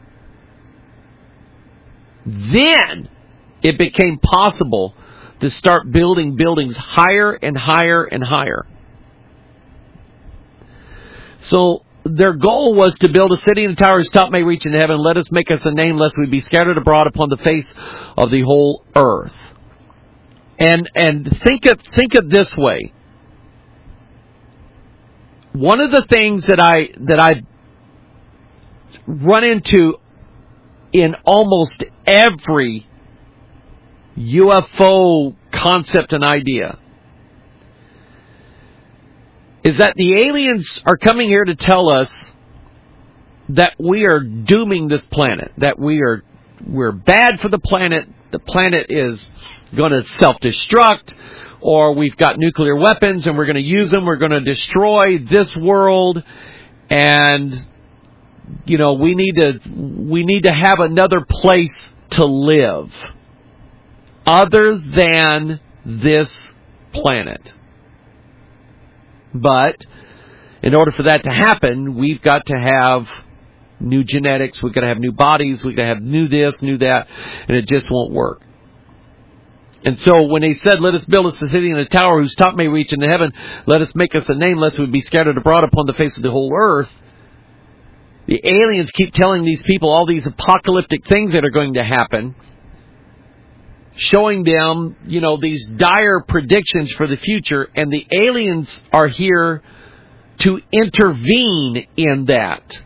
Then it became possible to start building buildings higher and higher and higher. So their goal was to build a city and a tower whose top may reach into heaven. Let us make us a name, lest we be scattered abroad upon the face of the whole earth. And think of this way. One of the things that I run into in almost every UFO concept and idea is that the aliens are coming here to tell us that we are dooming this planet, that we're bad for the planet is going to self-destruct, or we've got nuclear weapons and we're going to use them, we're going to destroy this world, and we need to have another place to live other than this planet. But in order for that to happen, we've got to have new genetics, we've got to have new bodies, we've got to have new this, new that, and it just won't work. And so when they said, let us build us a city and a tower whose top may reach into heaven, let us make us a name, lest we be scattered abroad upon the face of the whole earth, the aliens keep telling these people all these apocalyptic things that are going to happen, showing them, these dire predictions for the future, and the aliens are here to intervene in that.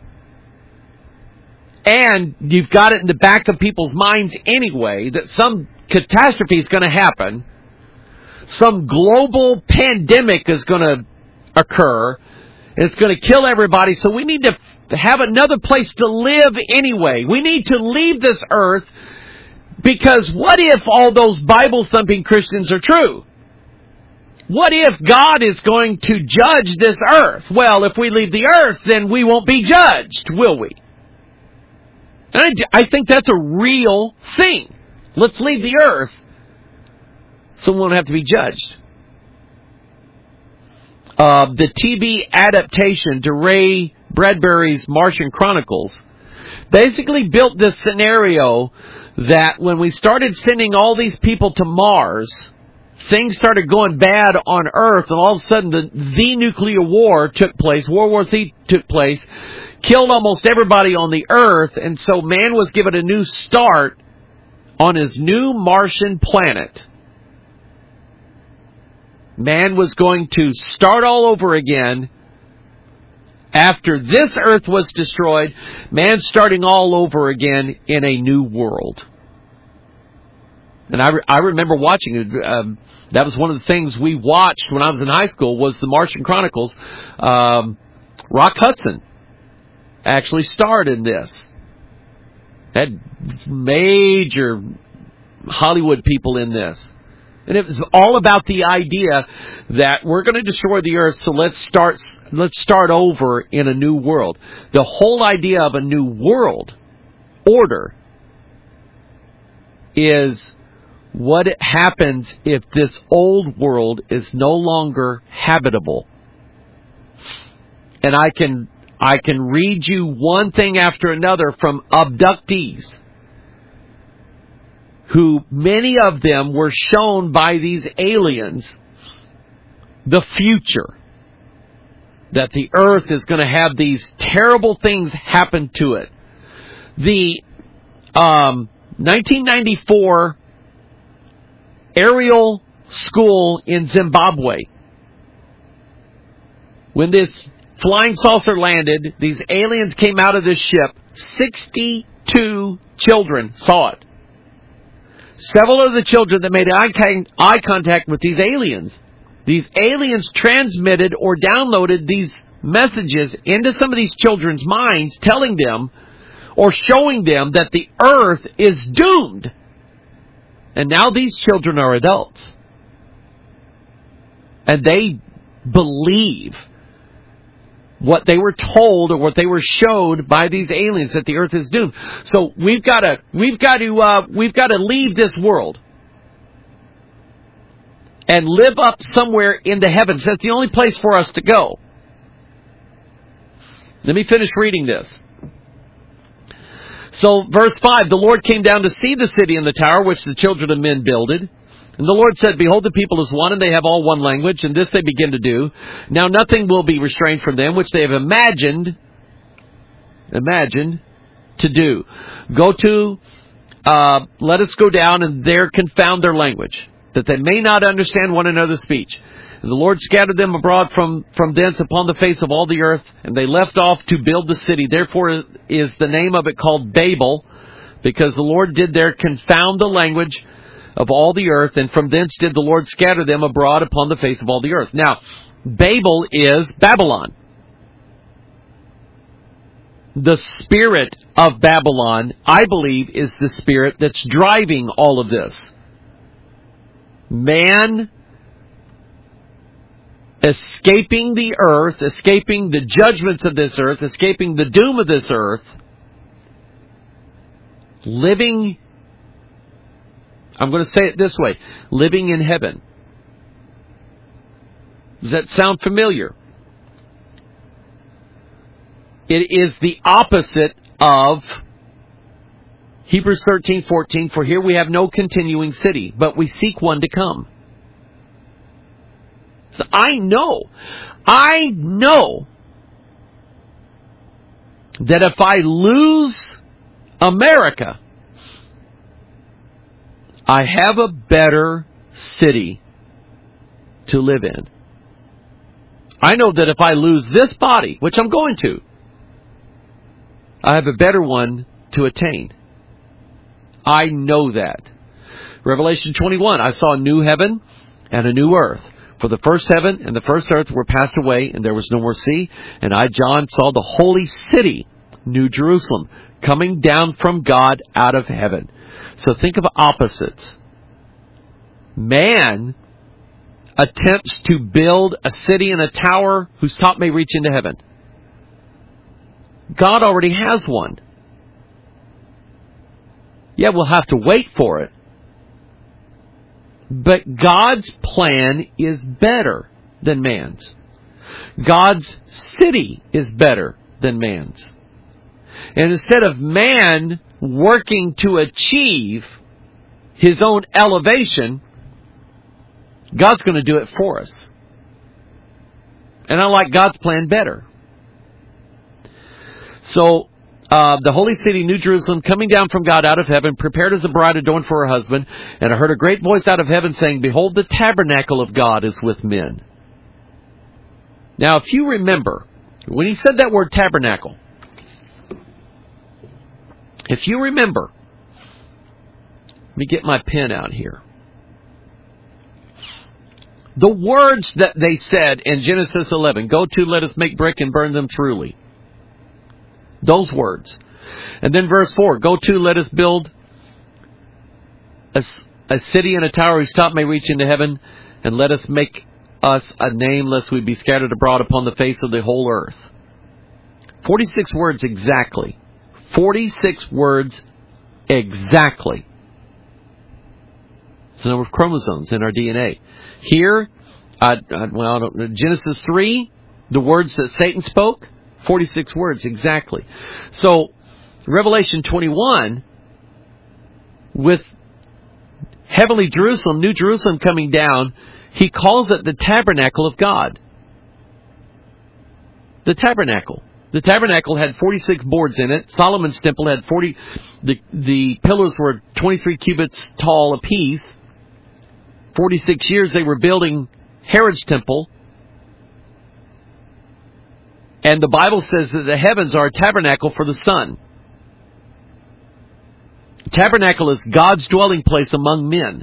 And you've got it in the back of people's minds anyway that some catastrophe is going to happen. Some global pandemic is going to occur. And it's going to kill everybody. So we need to have another place to live anyway. We need to leave this earth, because what if all those Bible-thumping Christians are true? What if God is going to judge this earth? Well, if we leave the earth, then we won't be judged, will we? And I think that's a real thing. Let's leave the earth so we won't have to be judged. The TV adaptation to Ray Bradbury's Martian Chronicles basically built this scenario that when we started sending all these people to Mars, things started going bad on Earth, and all of a sudden the nuclear war took place, World War III took place, killed almost everybody on the Earth, and so man was given a new start on his new Martian planet. Man was going to start all over again. After this earth was destroyed, man starting all over again in a new world. And I remember watching it. That was one of the things we watched when I was in high school, was the Martian Chronicles. Rock Hudson actually starred in this. Had major Hollywood people in this. And it was all about the idea that we're going to destroy the earth, so let's start over in a new world. The whole idea of a new world order is what happens if this old world is no longer habitable. And I can read you one thing after another from abductees, who many of them were shown by these aliens the future. That the earth is going to have these terrible things happen to it. The 1994 aerial school in Zimbabwe. When this flying saucer landed, these aliens came out of this ship. 62 children saw it. Several of the children that made eye contact with these aliens transmitted or downloaded these messages into some of these children's minds, telling them or showing them that the earth is doomed. And now these children are adults. And they believe what they were told or what they were showed by these aliens, that the earth is doomed. So we've got to leave this world and live up somewhere in the heavens. That's the only place for us to go. Let me finish reading this. So, verse 5, the Lord came down to see the city and the tower which the children of men builded. And the Lord said, behold, the people is one, and they have all one language, and this they begin to do. Now nothing will be restrained from them, which they have imagined to do. Let us go down and there confound their language, that they may not understand one another's speech. And the Lord scattered them abroad from thence upon the face of all the earth, and they left off to build the city. Therefore is the name of it called Babel, because the Lord did there confound the language of all the earth, and from thence did the Lord scatter them abroad upon the face of all the earth. Now, Babel is Babylon. The spirit of Babylon, I believe, is the spirit that's driving all of this. Man escaping the earth, escaping the judgments of this earth, escaping the doom of this earth, living, I'm going to say it this way, living in heaven. Does that sound familiar? It is the opposite of Hebrews 13:14, for here we have no continuing city, but we seek one to come. So I know that if I lose America, I have a better city to live in. I know that if I lose this body, which I'm going to, I have a better one to attain. I know that. Revelation 21, I saw a new heaven and a new earth. For the first heaven and the first earth were passed away, and there was no more sea. And I, John, saw the holy city, New Jerusalem, coming down from God out of heaven. So think of opposites. Man attempts to build a city and a tower whose top may reach into heaven. God already has one. Yeah, we'll have to wait for it. But God's plan is better than man's. God's city is better than man's. And instead of man working to achieve his own elevation, God's going to do it for us. And I like God's plan better. So, the holy city, New Jerusalem, coming down from God out of heaven, prepared as a bride adorned for her husband. And I heard a great voice out of heaven saying, behold, the tabernacle of God is with men. Now, if you remember, when he said that word tabernacle, if you remember, let me get my pen out here. The words that they said in Genesis 11, go to, let us make brick and burn them thoroughly. Those words. And then verse 4, go to, let us build a city and a tower whose top may reach into heaven, and let us make us a name, lest we be scattered abroad upon the face of the whole earth. 46 words exactly. 46 words exactly. It's the number of chromosomes in our DNA. Here, Genesis 3, the words that Satan spoke, 46 words exactly. So, Revelation 21, with heavenly Jerusalem, New Jerusalem coming down, he calls it the tabernacle of God. The tabernacle. The tabernacle had 46 boards in it. Solomon's temple had 40. The pillars were 23 cubits tall apiece. 46 years they were building Herod's temple. And the Bible says that the heavens are a tabernacle for the sun. Tabernacle is God's dwelling place among men.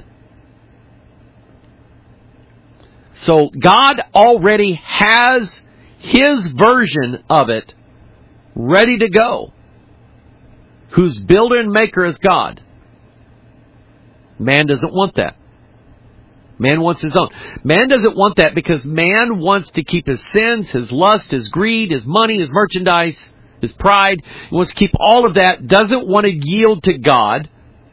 So God already has His version of it ready to go, whose builder and maker is God. Man doesn't want that. Man wants his own. Man doesn't want that because man wants to keep his sins, his lust, his greed, his money, his merchandise, his pride. He wants to keep all of that, doesn't want to yield to God.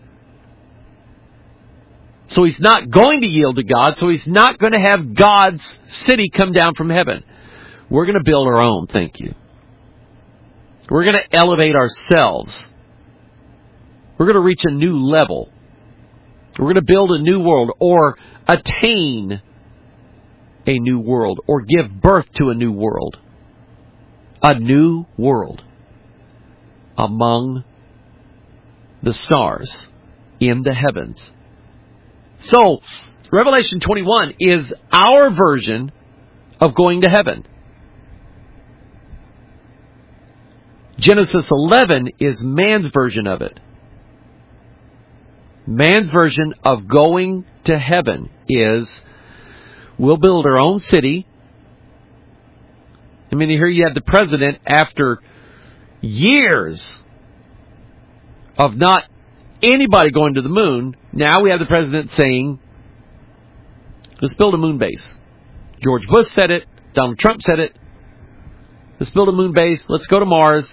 So he's not going to yield to God, so he's not going to have God's city come down from heaven. We're going to build our own, thank you. We're going to elevate ourselves. We're going to reach a new level. We're going to build a new world, or attain a new world, or give birth to a new world. A new world among the stars in the heavens. So, Revelation 21 is our version of going to heaven. Genesis 11 is man's version of it. Man's version of going to heaven is, we'll build our own city. I mean, here you have the president, after years of not anybody going to the moon, now we have the president saying, let's build a moon base. George Bush said it. Donald Trump said it. Let's build a moon base. Let's go to Mars.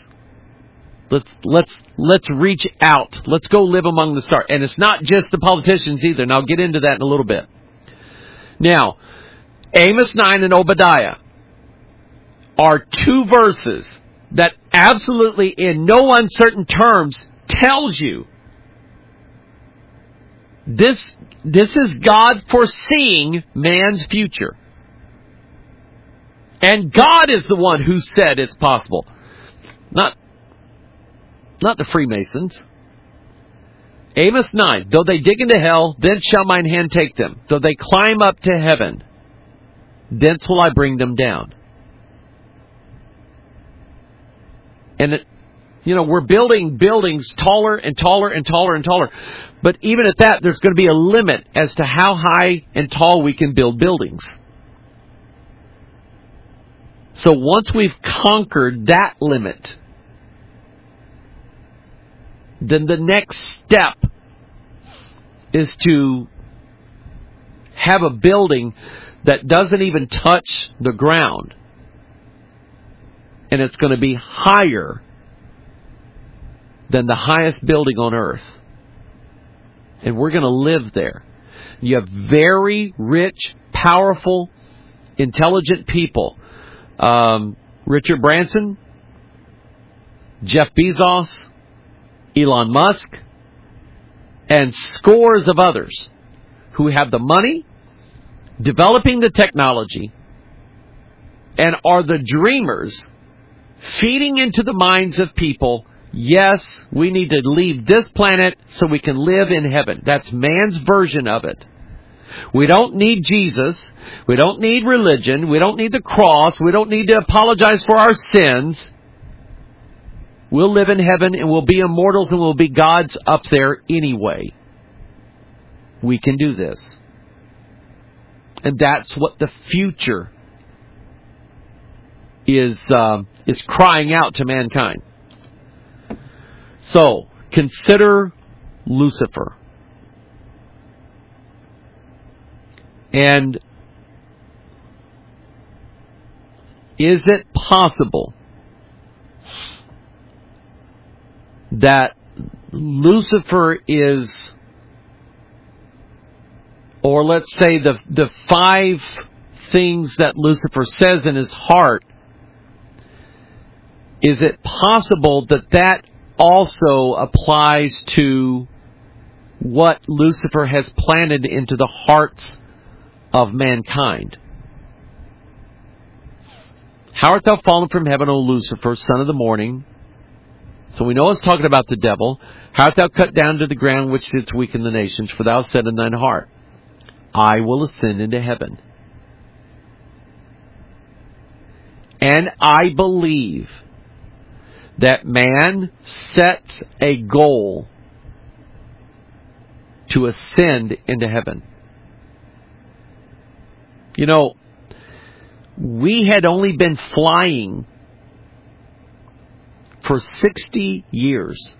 Let's reach out. Let's go live among the stars. And it's not just the politicians either, and I'll get into that in a little bit. Now, Amos 9 and Obadiah are two verses that absolutely, in no uncertain terms, tells you this is God foreseeing man's future. And God is the one who said it's possible. Not the Freemasons. Amos 9, though they dig into hell, then shall mine hand take them. Though they climb up to heaven, thence will I bring them down. And we're building buildings taller and taller and taller and taller. But even at that, there's going to be a limit as to how high and tall we can build buildings. So once we've conquered that limit, then the next step is to have a building that doesn't even touch the ground. And it's going to be higher than the highest building on earth. And we're going to live there. You have very rich, powerful, intelligent people. Richard Branson, Jeff Bezos, Elon Musk, and scores of others who have the money, developing the technology, and are the dreamers, feeding into the minds of people, yes, we need to leave this planet so we can live in heaven. That's man's version of it. We don't need Jesus. We don't need religion. We don't need the cross. We don't need to apologize for our sins. We'll live in heaven and we'll be immortals and we'll be gods up there anyway. We can do this. And that's what the future is crying out to mankind. So, consider Lucifer. And is it possible that Lucifer is, or let's say the 5 things that Lucifer says in his heart, is it possible that also applies to what Lucifer has planted into the hearts of mankind? How art thou fallen from heaven, O Lucifer, son of the morning? So we know it's talking about the devil. How art thou cut down to the ground, which didst weaken the nations? For thou said in thine heart, I will ascend into heaven. And I believe that man sets a goal to ascend into heaven. You know, we had only been flying for 60 years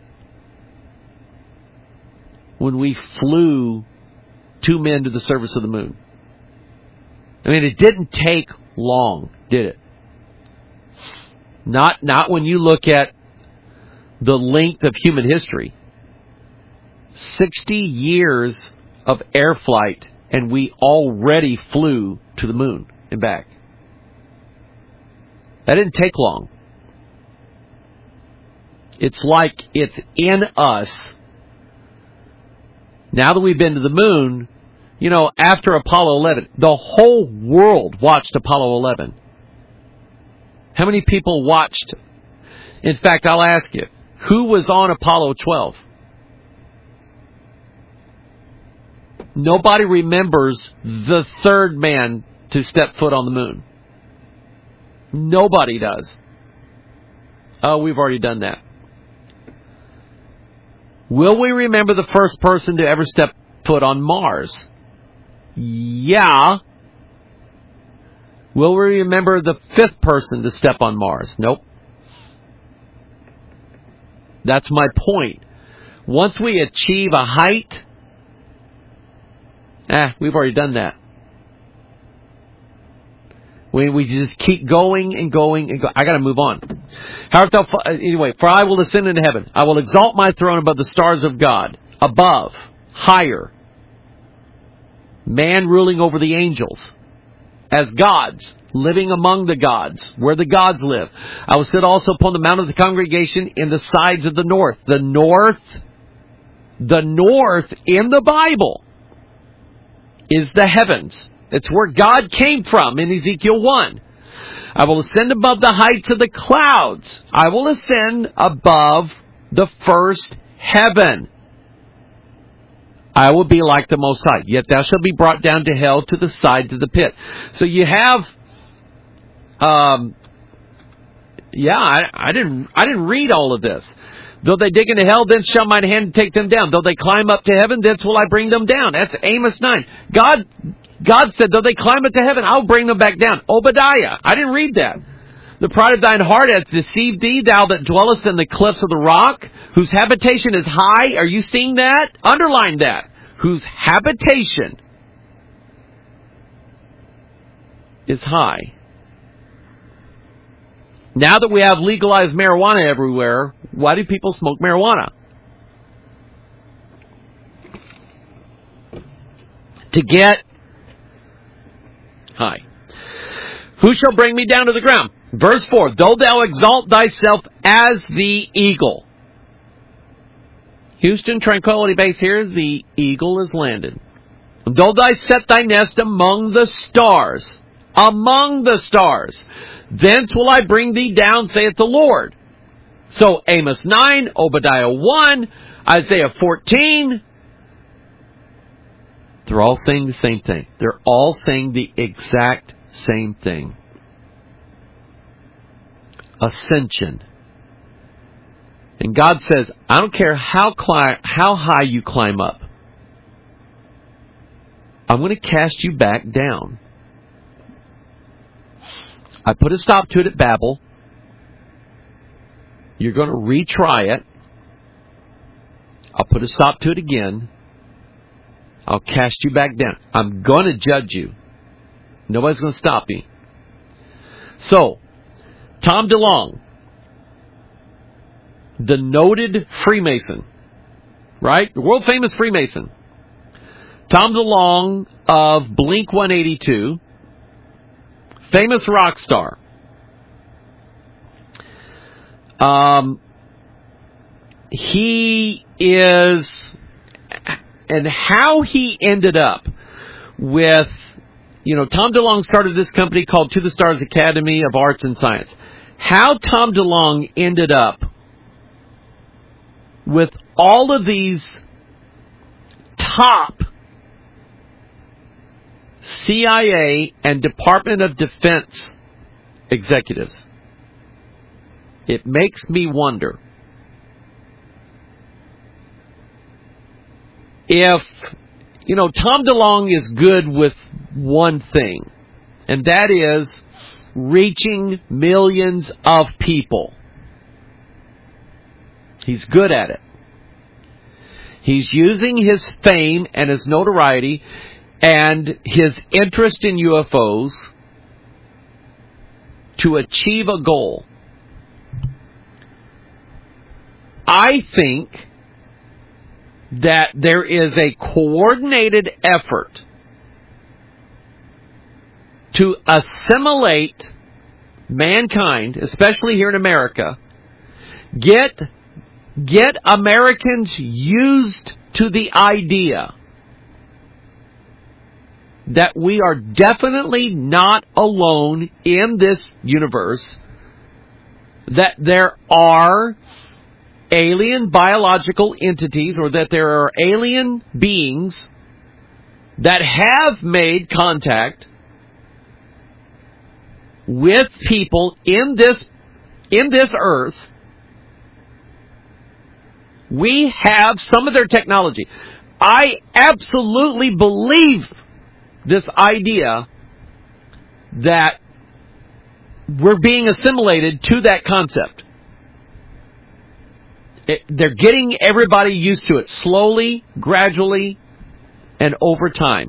when we flew 2 men to the surface of the moon. I mean, it didn't take long, did it? Not when you look at the length of human history. 60 years of air flight, and we already flew to the moon and back. That didn't take long. It's like it's in us. Now that we've been to the moon, you know, after Apollo 11, the whole world watched Apollo 11. How many people watched? In fact, I'll ask you, who was on Apollo 12? Nobody remembers the third man to step foot on the moon. Nobody does. Oh, we've already done that. Will we remember the first person to ever step foot on Mars? Yeah. Will we remember the 5th person to step on Mars? Nope. That's my point. Once we achieve a height, we've already done that. We just keep going and going and go. I got to move on. Anyway, for I will ascend into heaven. I will exalt my throne above the stars of God. Above, higher. Man ruling over the angels. As gods, living among the gods, where the gods live. I will sit also upon the mount of the congregation in the sides of the north. The north in the Bible is the heavens. It's where God came from in Ezekiel 1. I will ascend above the heights of the clouds. I will ascend above the first heaven. I will be like the Most High. Yet thou shalt be brought down to hell, to the sides of the pit. So you have, I didn't read all of this. Though they dig into hell, then shall mine hand take them down. Though they climb up to heaven, thence will I bring them down. That's Amos 9. God said, though they climb up to heaven, I'll bring them back down. Obadiah. I didn't read that. The pride of thine heart hath deceived thee, thou that dwellest in the cliffs of the rock, whose habitation is high. Are you seeing that? Underline that. Whose habitation is high. Now that we have legalized marijuana everywhere, why do people smoke marijuana? To get high. Who shall bring me down to the ground? Verse 4, though thou exalt thyself as the eagle. Houston, Tranquility Base here, the eagle is landed. Though thou set thy nest among the stars, thence will I bring thee down, saith the Lord. So Amos 9, Obadiah 1, Isaiah 14, they're all saying the same thing. They're all saying the exact same thing. Ascension. And God says, I don't care how high you climb up. I'm going to cast you back down. I put a stop to it at Babel. You're going to retry it. I'll put a stop to it again. I'll cast you back down. I'm going to judge you. Nobody's going to stop me. So, Tom DeLonge, the noted Freemason, right? The world famous Freemason. Tom DeLonge of Blink-182, famous rock star. He is, and how he ended up with Tom DeLonge started this company called To the Stars Academy of Arts and Science. How Tom DeLonge ended up with all of these top CIA and Department of Defense executives, it makes me wonder if, Tom DeLonge is good with one thing, and that is reaching millions of people. He's good at it. He's using his fame and his notoriety and his interest in UFOs to achieve a goal. I think that there is a coordinated effort to assimilate mankind, especially here in America, get Americans used to the idea that we are definitely not alone in this universe, that there are alien biological entities, or that there are alien beings that have made contact with people in this earth. We have some of their technology. I absolutely believe this idea that we're being assimilated to that concept. They're getting everybody used to it slowly, gradually, and over time.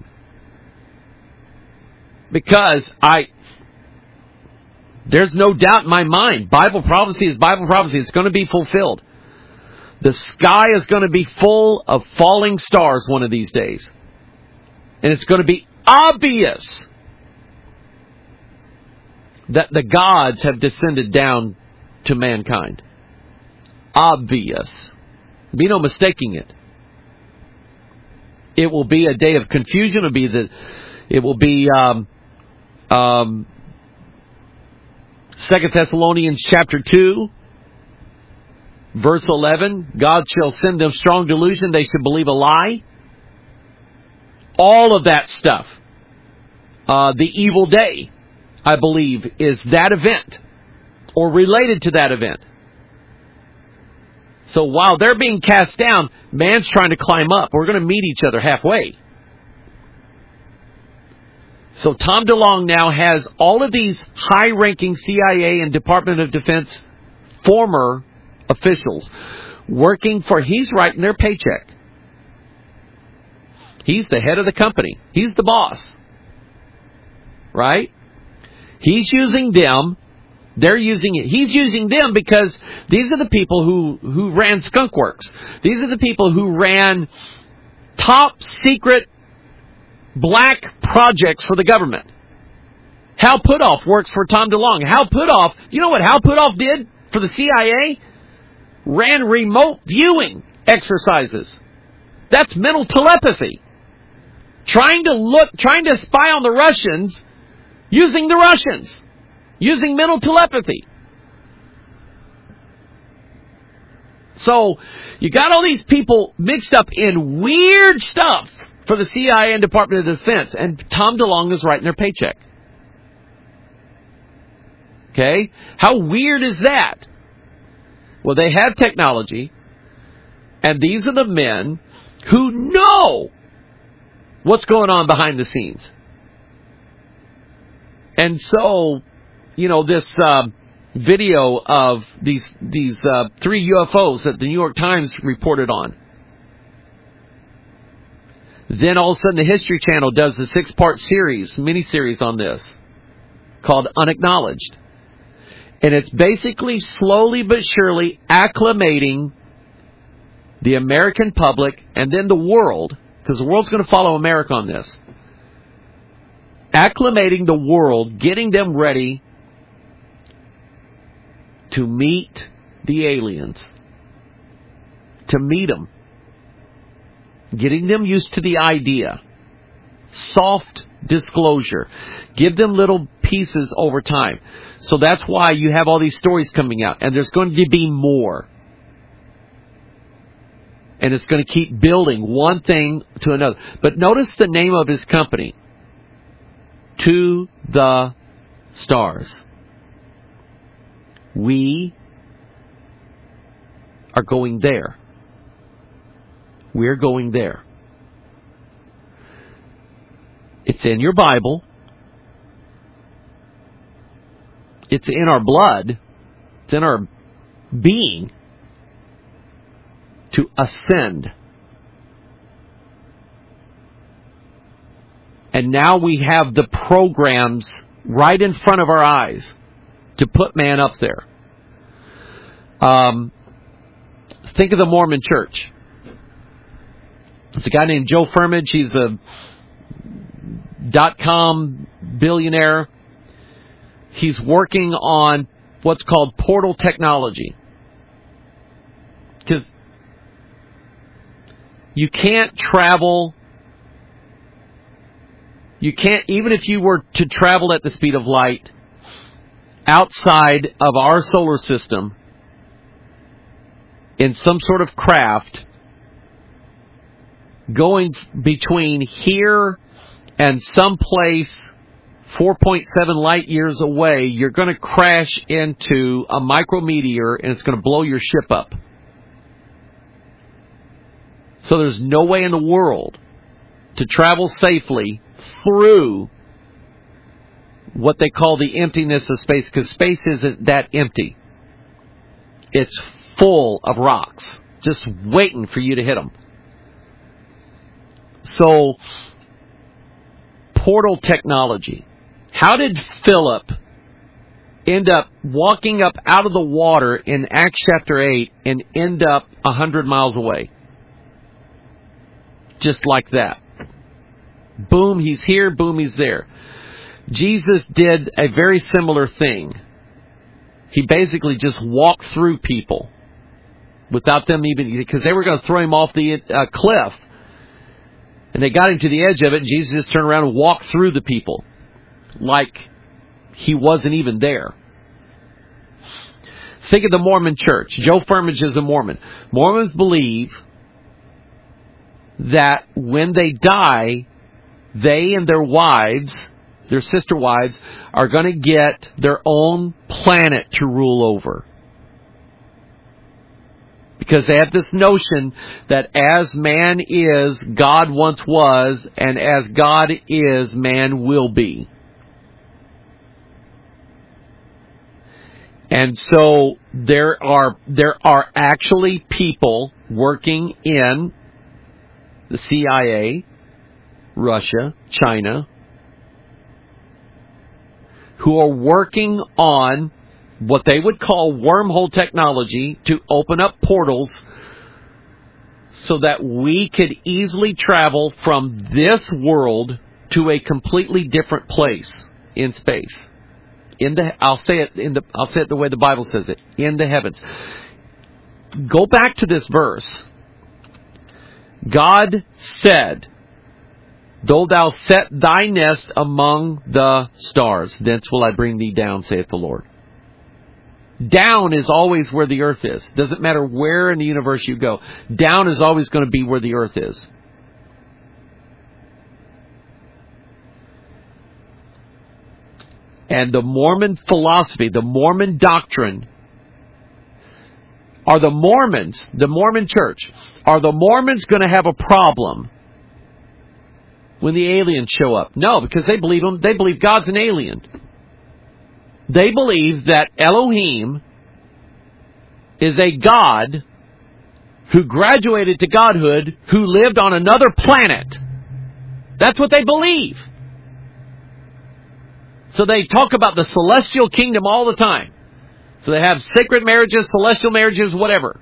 Because there's no doubt in my mind, Bible prophecy is Bible prophecy. It's going to be fulfilled. The sky is going to be full of falling stars one of these days. And it's going to be obvious that the gods have descended down to mankind. Obvious. Be no mistaking it. It will be a day of confusion. It will be 2 Thessalonians chapter 2, verse 11. God shall send them strong delusion. They should believe a lie. All of that stuff. The evil day, I believe, is that event, or related to that event. So while they're being cast down, man's trying to climb up. We're going to meet each other halfway. So Tom DeLonge now has all of these high-ranking CIA and Department of Defense former officials working for, he's writing their paycheck. He's the head of the company. He's the boss. Right? He's using them. They're using it. He's using them because these are the people who ran Skunk Works. These are the people who ran top secret black projects for the government. Hal Puthoff works for Tom DeLonge. Hal Puthoff, you know what Hal Puthoff did for the CIA? Ran remote viewing exercises. That's mental telepathy. Trying to spy on the Russians using the Russians. Using mental telepathy. So, you got all these people mixed up in weird stuff for the CIA and Department of Defense, and Tom DeLonge is writing their paycheck. Okay? How weird is that? Well, they have technology, and these are the men who know what's going on behind the scenes. And so, this video of these 3 UFOs that the New York Times reported on. Then all of a sudden the History Channel does a 6-part mini-series on this called Unacknowledged. And it's basically slowly but surely acclimating the American public and then the world, because the world's going to follow America on this. Acclimating the world, getting them ready to meet the aliens. To meet them. Getting them used to the idea. Soft disclosure. Give them little pieces over time. So that's why you have all these stories coming out. And there's going to be more. And it's going to keep building one thing to another. But notice the name of his company. To the Stars. We are going there. We're going there. It's in your Bible. It's in our blood. It's in our being to ascend. And now we have the programs right in front of our eyes to put man up there. Think of the Mormon Church. It's a guy named Joe Firmage. He's a .com billionaire. He's working on what's called portal technology. Because you can't travel. You can't, even if you were to travel at the speed of light outside of our solar system in some sort of craft, going between here and someplace 4.7 light years away, you're going to crash into a micrometeor and it's going to blow your ship up. So there's no way in the world to travel safely through what they call the emptiness of space, because space isn't that empty. It's full of rocks, just waiting for you to hit them. So, portal technology. How did Philip end up walking up out of the water in Acts chapter 8 and end up 100 miles away? Just like that. Boom, he's here. Boom, he's there. Jesus did a very similar thing. He basically just walked through people without them even, because they were going to throw him off the cliff. And they got him to the edge of it, and Jesus just turned around and walked through the people like he wasn't even there. Think of the Mormon Church. Joe Firmage is a Mormon. Mormons believe that when they die, they and their wives, their sister wives, are going to get their own planet to rule over. Because they have this notion that as man is, God once was, and as God is, man will be. And so there are actually people working in the CIA, Russia, China, who are working on what they would call wormhole technology to open up portals so that we could easily travel from this world to a completely different place in space. I'll say it the way the Bible says it, in the heavens. Go back to this verse. God said, "Though thou set thy nest among the stars, thence will I bring thee down, saith the Lord." Down is always where the earth is. Doesn't matter where in the universe you go. Down is always going to be where the earth is. And the Mormon philosophy, the Mormon doctrine, are the Mormons, the Mormon church, are the Mormons going to have a problem when the aliens show up? No, because they believe God's an alien. They believe that Elohim is a God who graduated to godhood, who lived on another planet. That's what they believe. So they talk about the celestial kingdom all the time. So they have sacred marriages, celestial marriages, whatever.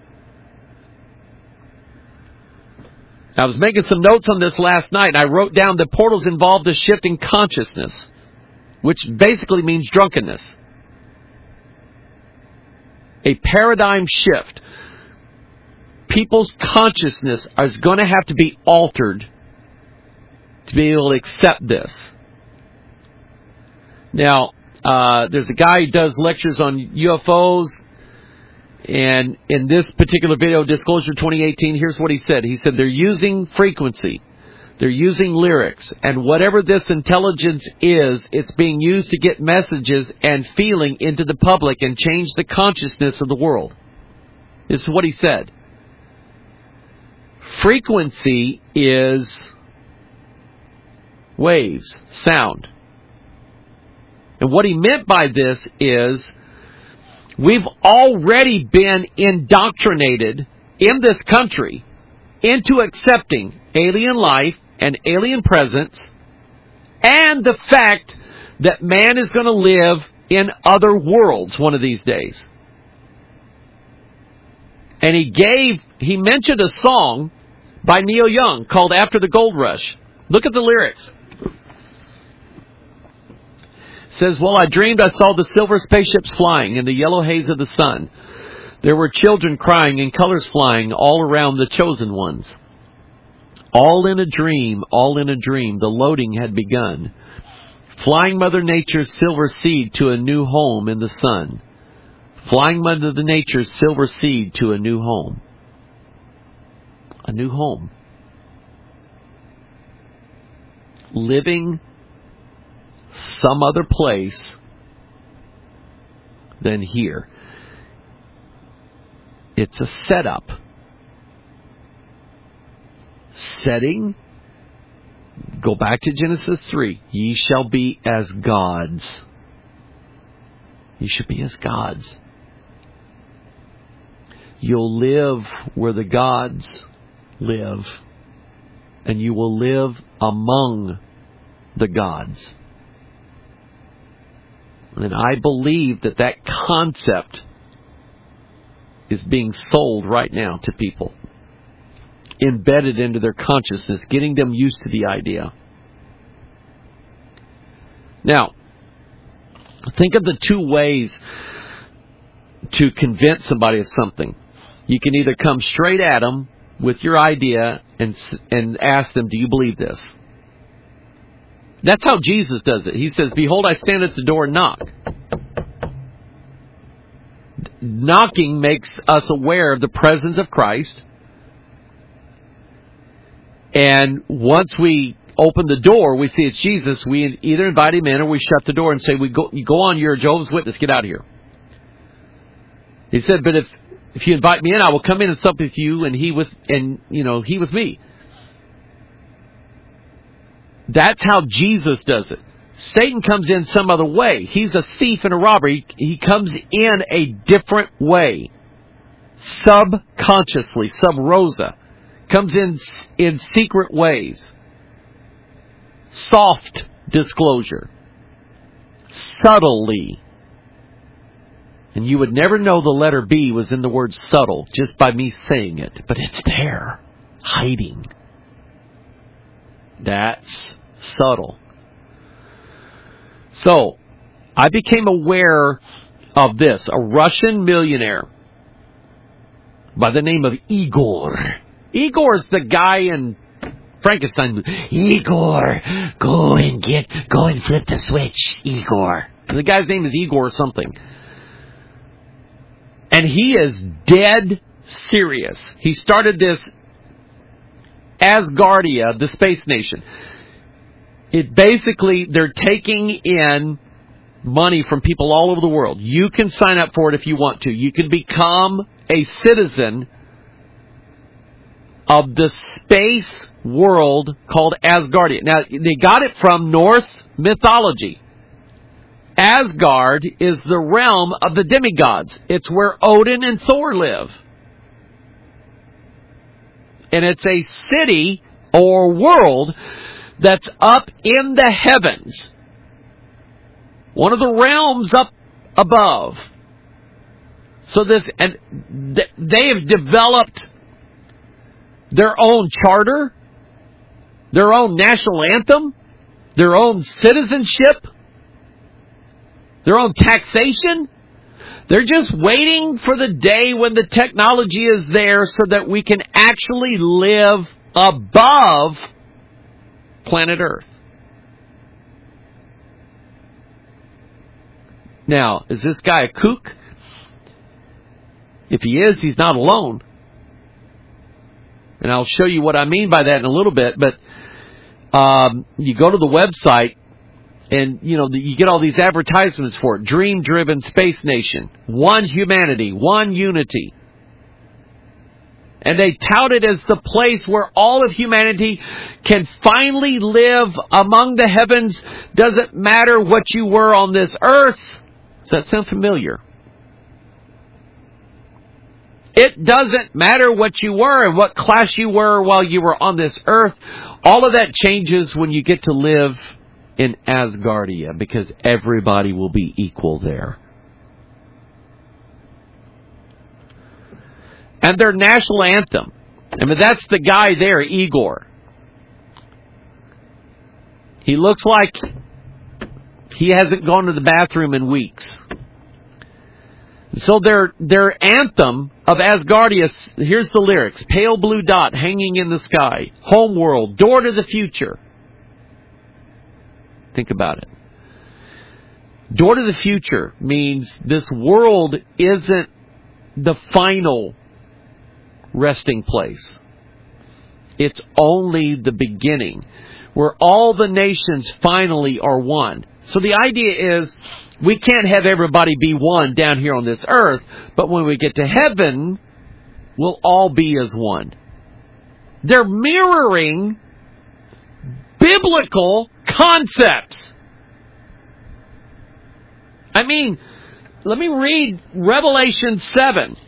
I was making some notes on this last night, and I wrote down that portals involved a shift in consciousness, which basically means drunkenness. A paradigm shift. People's consciousness is going to have to be altered to be able to accept this. Now, there's a guy who does lectures on UFOs, and in this particular video, Disclosure 2018, here's what he said. He said they're using frequency. They're using lyrics, and whatever this intelligence is, it's being used to get messages and feeling into the public and change the consciousness of the world. This is what he said. Frequency is waves, sound. And what he meant by this is we've already been indoctrinated in this country into accepting alien life and alien presence, and the fact that man is going to live in other worlds one of these days. And he mentioned a song by Neil Young called After the Gold Rush. Look at the lyrics. It says, well, I dreamed I saw the silver spaceships flying in the yellow haze of the sun. There were children crying and colors flying all around the chosen ones. All in a dream, the loading had begun. Flying Mother Nature's silver seed to a new home in the sun. Flying Mother Nature's silver seed to a new home. A new home. Living some other place than here. It's a setup. Setting, go back to Genesis 3. Ye shall be as gods. You should be as gods. You'll live where the gods live, and you will live among the gods. And I believe that concept is being sold right now to people, embedded into their consciousness, getting them used to the idea. Now, think of the two ways to convince somebody of something. You can either come straight at them with your idea and ask them, do you believe this? That's how Jesus does it. He says, behold, I stand at the door and knock. Knocking makes us aware of the presence of Christ. And once we open the door, we see it's Jesus, we either invite him in or we shut the door and say, you go on, you're a Jehovah's Witness, get out of here. He said, but if you invite me in, I will come in and sup with you and he with me. That's how Jesus does it. Satan comes in some other way. He's a thief and a robber. He comes in a different way. Subconsciously, sub rosa. Comes in secret ways. Soft disclosure. Subtly. And you would never know the letter B was in the word subtle just by me saying it. But it's there. Hiding. That's subtle. So, I became aware of this. A Russian millionaire by the name of Igor. Igor's the guy in Frankenstein. Igor, go and flip the switch, Igor. The guy's name is Igor something. And he is dead serious. He started this Asgardia, the space nation. It basically, they're taking in money from people all over the world. You can sign up for it if you want to. You can become a citizen of the space world called Asgardia. Now, they got it from Norse mythology. Asgard is the realm of the demigods. It's where Odin and Thor live. And it's a city or world that's up in the heavens. One of the realms up above. So they have developed their own charter, their own national anthem, their own citizenship, their own taxation. They're just waiting for the day when the technology is there so that we can actually live above planet Earth. Now, is this guy a kook? If he is, he's not alone. And I'll show you what I mean by that in a little bit. But you go to the website, and you get all these advertisements for it. Dream-driven space nation. One humanity. One unity. And they tout it as the place where all of humanity can finally live among the heavens. Doesn't matter what you were on this earth. Does that sound familiar? It doesn't matter what you were and what class you were while you were on this earth. All of that changes when you get to live in Asgardia, because everybody will be equal there. And their national anthem, that's the guy there, Igor. He looks like he hasn't gone to the bathroom in weeks. So their anthem of Asgardia, here's the lyrics. Pale blue dot hanging in the sky. Home world, door to the future. Think about it. Door to the future means this world isn't the final resting place. It's only the beginning, where all the nations finally are one. So the idea is, we can't have everybody be one down here on this earth, but when we get to heaven, we'll all be as one. They're mirroring biblical concepts. Let me read Revelation 7.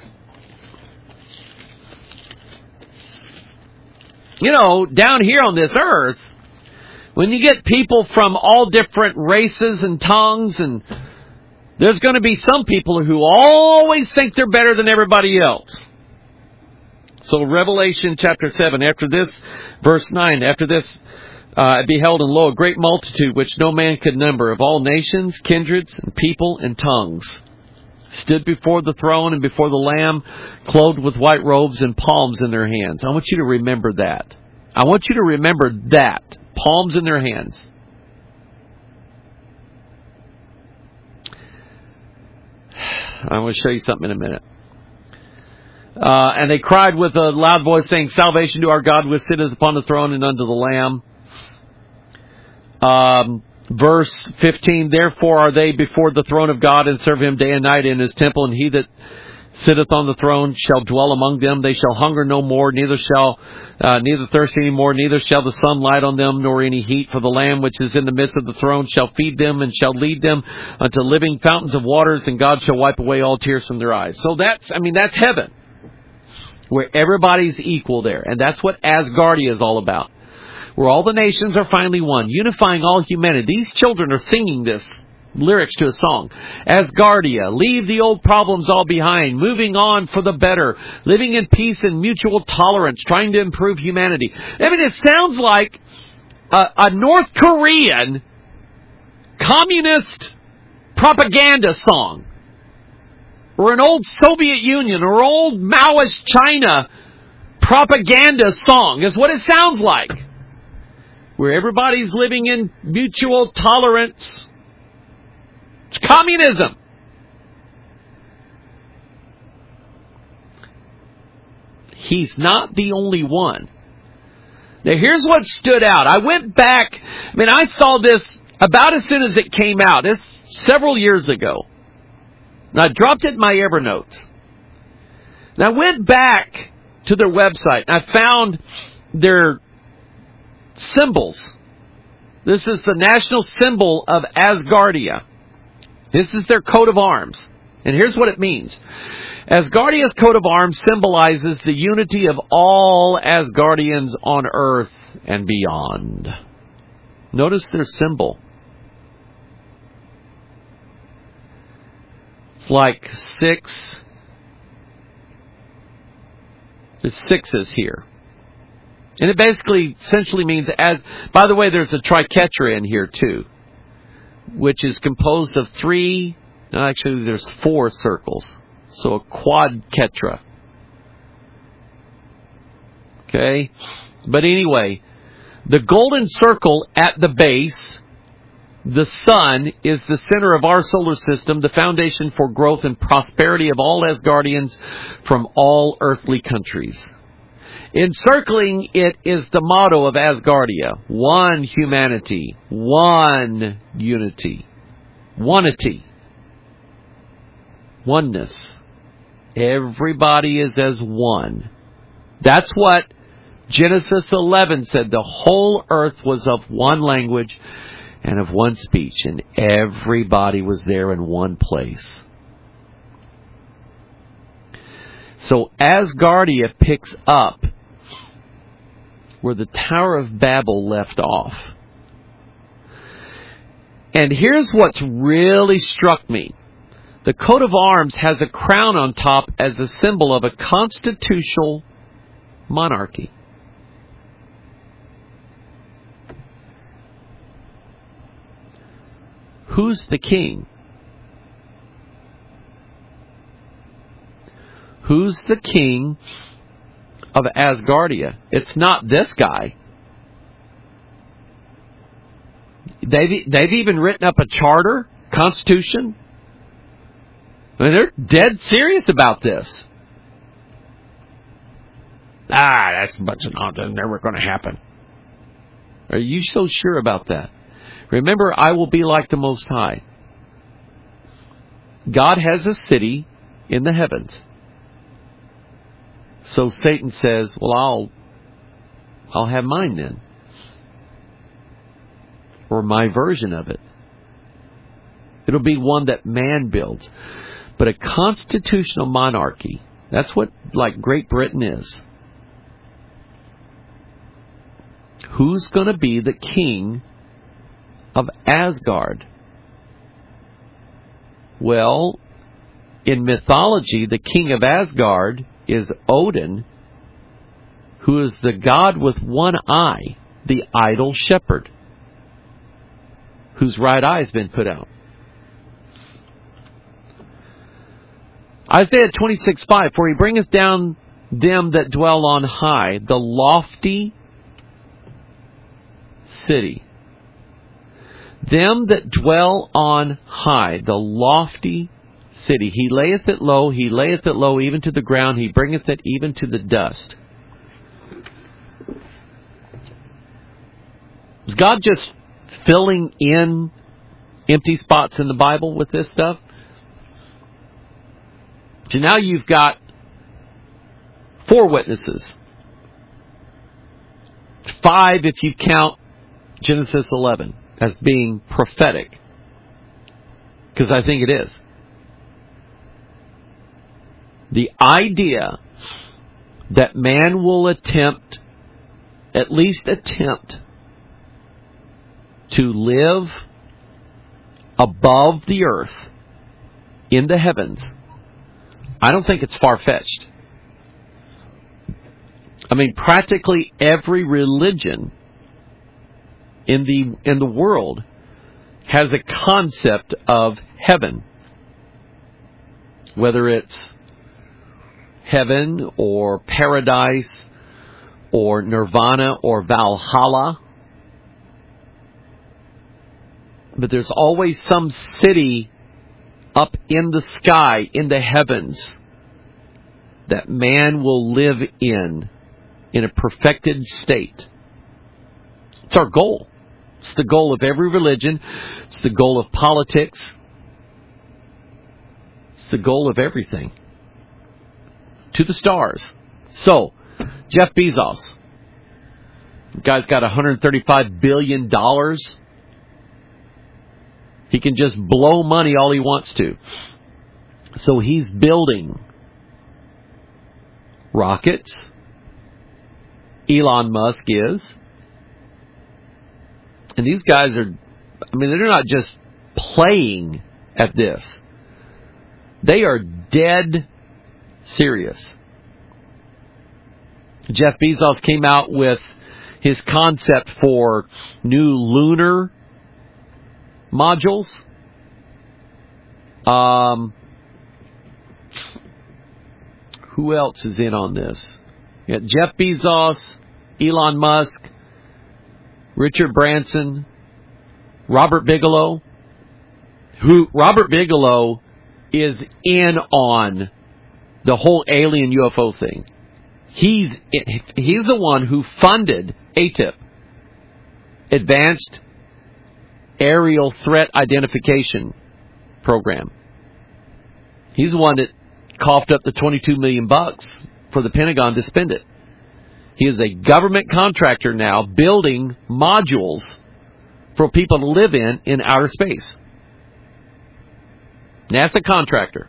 Down here on this earth, when you get people from all different races and tongues, and there's going to be some people who always think they're better than everybody else. So Revelation chapter 7, after this, verse 9, after this, I beheld, and lo, a great multitude which no man could number, of all nations, kindreds, and people, and tongues, stood before the throne and before the Lamb, clothed with white robes and palms in their hands. I want you to remember that. I want you to remember that. Palms in their hands. I'm going to show you something in a minute. And they cried with a loud voice, saying, Salvation to our God, which sitteth upon the throne, and unto the Lamb. Verse 15, Therefore are they before the throne of God, and serve him day and night in his temple, and he that sitteth on the throne shall dwell among them. They shall hunger no more, neither thirst any more, neither shall the sun light on them, nor any heat. For the Lamb which is in the midst of the throne shall feed them, and shall lead them unto living fountains of waters, and God shall wipe away all tears from their eyes. So that's heaven, where everybody's equal there. And that's what Asgardia is all about, where all the nations are finally one, unifying all humanity. These children are singing this lyrics to a song. Asgardia, leave the old problems all behind, moving on for the better, living in peace and mutual tolerance, trying to improve humanity. It sounds like a North Korean communist propaganda song, or an old Soviet Union or old Maoist China propaganda song is what it sounds like, where everybody's living in mutual tolerance. It's communism. He's not the only one. Now here's what stood out. I went back. I saw this about as soon as it came out. It's several years ago. And I dropped it in my Evernotes. And I went back to their website. And I found their symbols. This is the national symbol of Asgardia. This is their coat of arms. And here's what it means. Asgardia's coat of arms symbolizes the unity of all Asgardians on earth and beyond. Notice their symbol. It's like 6. There's 6s here. And it basically essentially means, by the way, there's a triquetra in here too, which is composed of 3, actually there's 4 circles. So a quadquetra. Okay? But anyway, The golden circle at the base, the sun, is the center of our solar system, the foundation for growth and prosperity of all Asgardians from all earthly countries. Encircling it is the motto of Asgardia: one humanity, one unity, oneity, oneness. Everybody is as one. That's what Genesis 11 said. The whole earth was of one language and of one speech, and everybody was there in one place. So Asgardia picks up where the Tower of Babel left off. And here's what's really struck me. The coat of arms has a crown on top as a symbol of a constitutional monarchy. Who's the king? Who's the king of Asgardia? It's not this guy. They've even written up a charter, constitution. I mean, they're dead serious about this. That's a bunch of nonsense. Never going to happen. Are you so sure about that? Remember, I will be like the Most High. God has a city in the heavens. So Satan says, well, I'll have mine then. Or my version of it. It'll be one that man builds. But a constitutional monarchy, that's what, like, Great Britain is. Who's going to be the king of Asgard? Well, in mythology, the king of Asgard is Odin, who is the god with one eye, the idol shepherd, whose right eye has been put out. Isaiah 26:5, for he bringeth down them that dwell on high, the lofty city. Them that dwell on high, the lofty city. He layeth it low, even to the ground, he bringeth it even to the dust. Is God just filling in empty spots in the Bible with this stuff? So now you've got 4 witnesses. 5 if you count Genesis 11 as being prophetic. Because I think it is. The idea that man will at least attempt, to live above the earth in the heavens, I don't think it's far-fetched. I mean, practically every religion in the world has a concept of heaven. Whether it's heaven or paradise or nirvana or Valhalla. But there's always some city up in the sky, in the heavens, that man will live in a perfected state. It's our goal. It's the goal of every religion. It's the goal of politics. It's the goal of everything. To the stars. So, Jeff Bezos. The guy's got $135 billion. He can just blow money all he wants to. So he's building rockets. Elon Musk is. And these guys are, they're not just playing at this. They are dead serious. Jeff Bezos came out with his concept for new lunar modules. Who else is in on this? You got Jeff Bezos, Elon Musk, Richard Branson, Robert Bigelow, who Robert Bigelow is in on the whole alien UFO thing. He's the one who funded ATIP, Advanced Aerial Threat Identification Program. He's the one that coughed up the $22 million for the Pentagon to spend it. He is a government contractor now building modules for people to live in outer space. NASA contractor.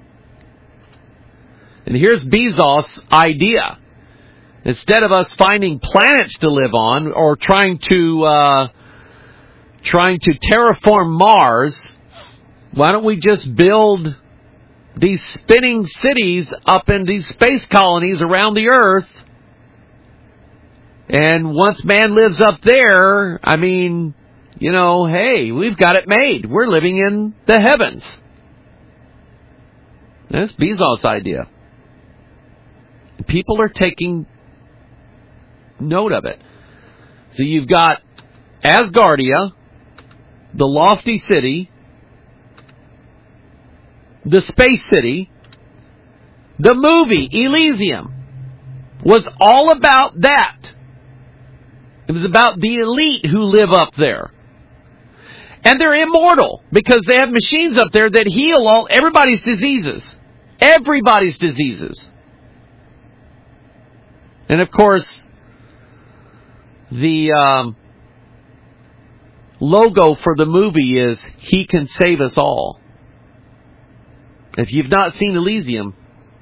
And here's Bezos' idea. Instead of us finding planets to live on or trying to terraform Mars, why don't we just build these spinning cities up in these space colonies around the Earth? And once man lives up there, I mean, you know, hey, we've got it made. We're living in the heavens. That's Bezos' idea. People are taking note of it. So you've got Asgardia, the lofty city, the space city. The movie Elysium was all about that. It was about the elite who live up there. And they're immortal because they have machines up there that heal everybody's diseases. Everybody's diseases. And of course, the logo for the movie is "He Can Save Us All." If you've not seen Elysium,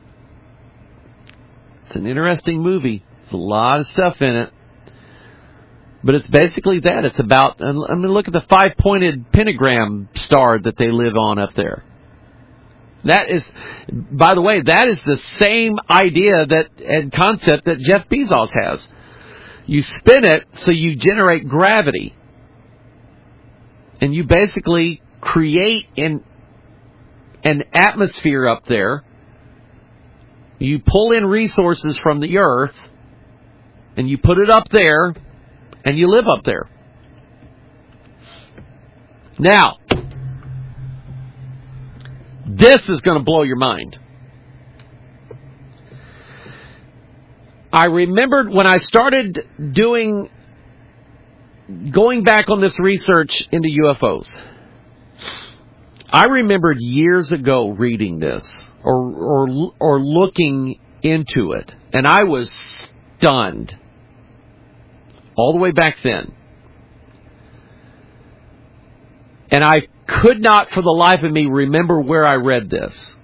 it's an interesting movie. There's a lot of stuff in it. But it's basically that. It's about, I mean, look at the 5-pointed pentagram star that they live on up there. That is, by the way, that is the same idea and concept that Jeff Bezos has. You spin it so you generate gravity. And you basically create an atmosphere up there. You pull in resources from the Earth, and you put it up there, and you live up there. Now, this is going to blow your mind. I remembered when I started going back on this research into UFOs. I remembered years ago reading this or looking into it, and I was stunned. All the way back then. And I could not for the life of me remember where I read this.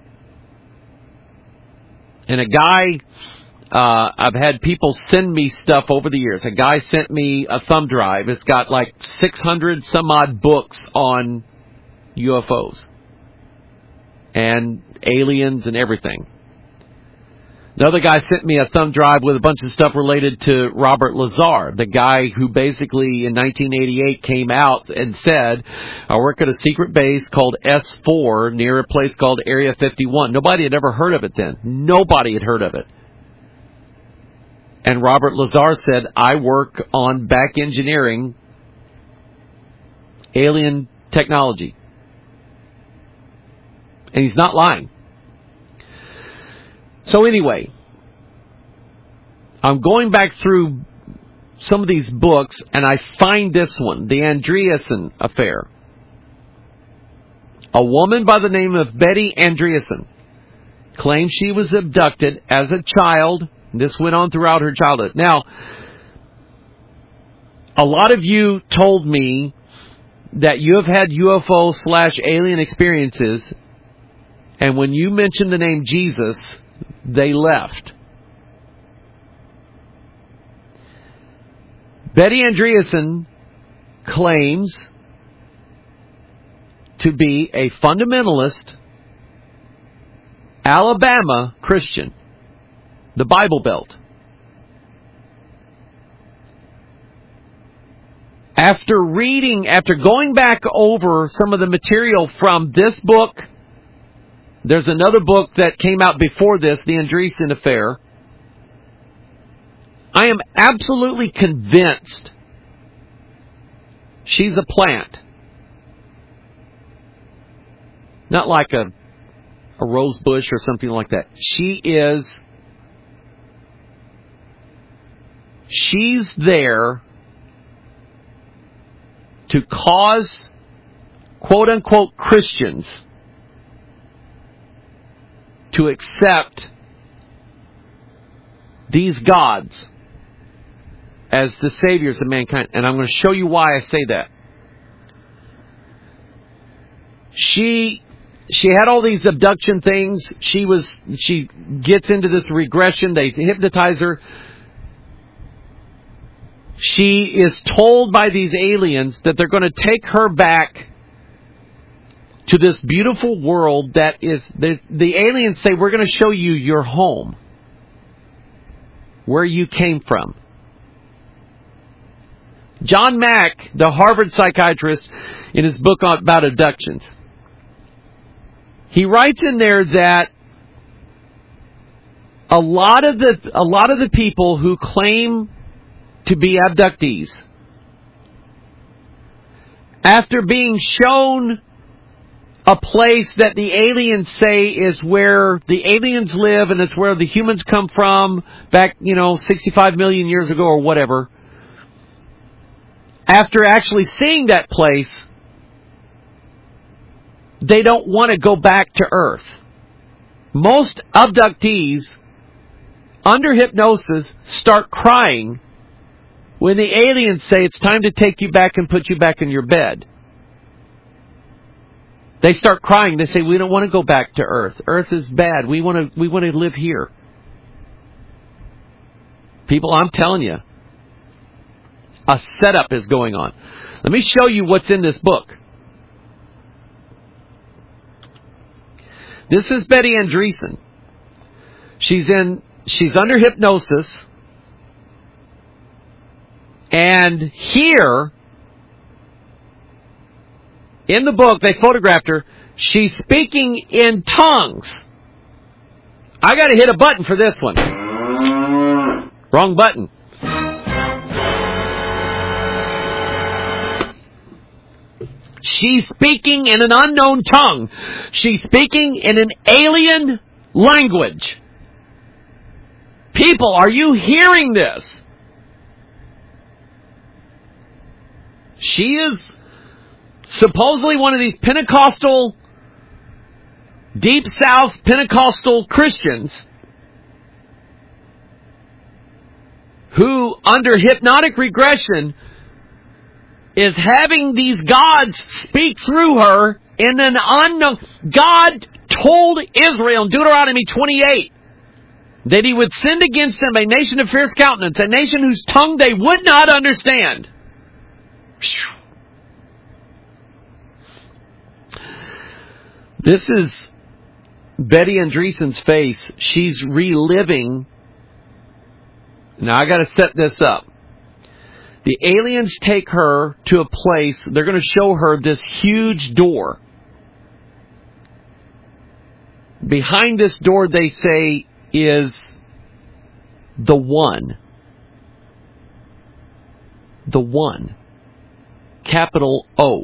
And a guy, I've had people send me stuff over the years. A guy sent me a thumb drive. It's got like 600 some odd books on UFOs and aliens and everything. Another guy sent me a thumb drive with a bunch of stuff related to Robert Lazar, the guy who basically in 1988 came out and said, I work at a secret base called S4 near a place called Area 51. Nobody had ever heard of it then. Nobody had heard of it. And Robert Lazar said, I work on back engineering alien technology. And he's not lying. So anyway, I'm going back through some of these books, and I find this one, the Andreessen Affair. A woman by the name of Betty Andreessen claims she was abducted as a child. This went on throughout her childhood. Now, a lot of you told me that you have had UFO/alien experiences, and when you mentioned the name Jesus, they left. Betty Andreessen claims to be a fundamentalist Alabama Christian, the Bible Belt. After going back over some of the material from this book, there's another book that came out before this, the Andreessen Affair. I am absolutely convinced She's a plant. Not like a rose bush or something like that. She's there to cause, quote-unquote, Christians to accept these gods as the saviors of mankind. And I'm going to show you why I say that. She had all these abduction things. She gets into this regression. They hypnotize her. She is told by these aliens that they're going to take her back to this beautiful world that is... The aliens say, we're going to show you your home, where you came from. John Mack, the Harvard psychiatrist, in his book about abductions, he writes in there that a lot of the people who claim to be abductees, after being shown a place that the aliens say is where the aliens live and it's where the humans come from back, 65 million years ago or whatever, after actually seeing that place, they don't want to go back to Earth. Most abductees, under hypnosis, start crying when the aliens say it's time to take you back and put you back in your bed. They start crying. They say, we don't want to go back to Earth. Earth is bad. We want to live here. People, I'm telling you, a setup is going on. Let me show you what's in this book. This is Betty Andreessen. She's under hypnosis. And here, in the book, they photographed her. She's speaking in tongues. I got to hit a button for this one. Wrong button. She's speaking in an unknown tongue. She's speaking in an alien language. People, are you hearing this? She is supposedly one of these Pentecostal, Deep South Pentecostal Christians who, under hypnotic regression, is having these gods speak through her in an unknown... God told Israel in Deuteronomy 28 that he would send against them a nation of fierce countenance, a nation whose tongue they would not understand. This is Betty Andreessen's face. She's reliving. Now I got to set this up. The aliens take her to a place. They're going to show her this huge door. Behind this door, they say, is the One. The One. Capital O.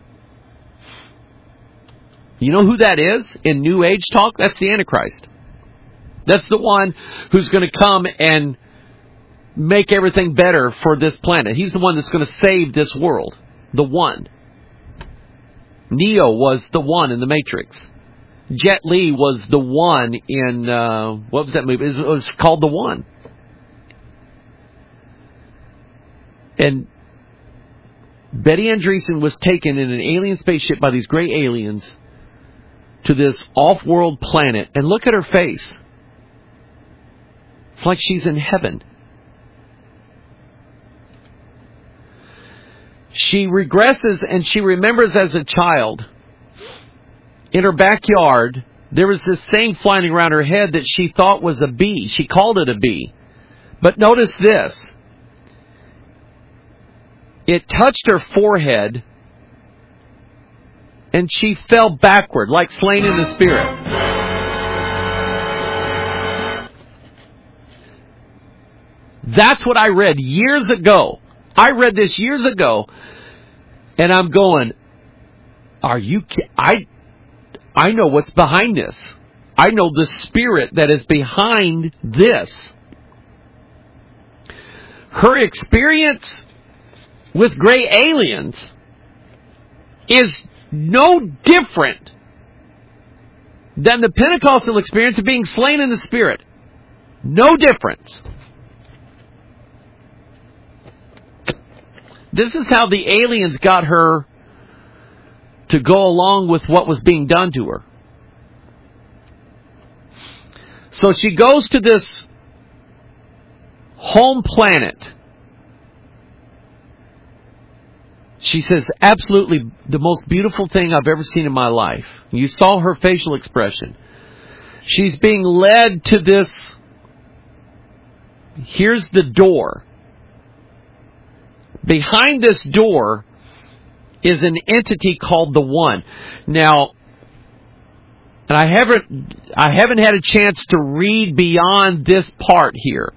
You know who that is in New Age talk? That's the Antichrist. That's the one who's going to come and make everything better for this planet. He's the one that's going to save this world. The One. Neo was the One in the Matrix. Jet Li was the One in, what was that movie? It was called The One. And Betty Andreessen was taken in an alien spaceship by these great aliens to this off-world planet. And look at her face. It's like she's in heaven. She regresses and she remembers as a child, in her backyard, there was this thing flying around her head that she thought was a bee. She called it a bee. But notice this. It touched her forehead and she fell backward like slain in the spirit. That's what I read years ago. I read this years ago. And I'm going, are you I know what's behind this. I know the spirit that is behind this. Her experience with gray aliens is no different than the Pentecostal experience of being slain in the Spirit. No difference. This is how the aliens got her to go along with what was being done to her. So she goes to this home planet. She says, absolutely the most beautiful thing I've ever seen in my life. You saw her facial expression. She's being led to this. Here's the door. Behind this door is an entity called the One. Now, and I haven't had a chance to read beyond this part here.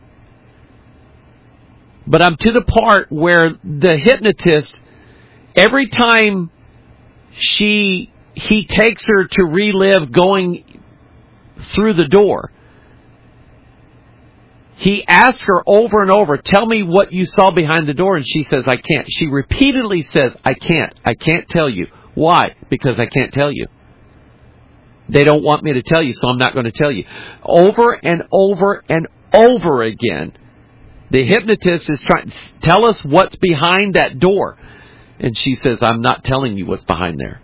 But I'm to the part where the hypnotist, every time he takes her to relive going through the door, he asks her over and over, tell me what you saw behind the door. And she says, I can't. She repeatedly says, I can't tell you. Why? Because I can't tell you. They don't want me to tell you, so I'm not going to tell you. Over and over and over again, the hypnotist is trying to tell us what's behind that door. And she says, I'm not telling you what's behind there.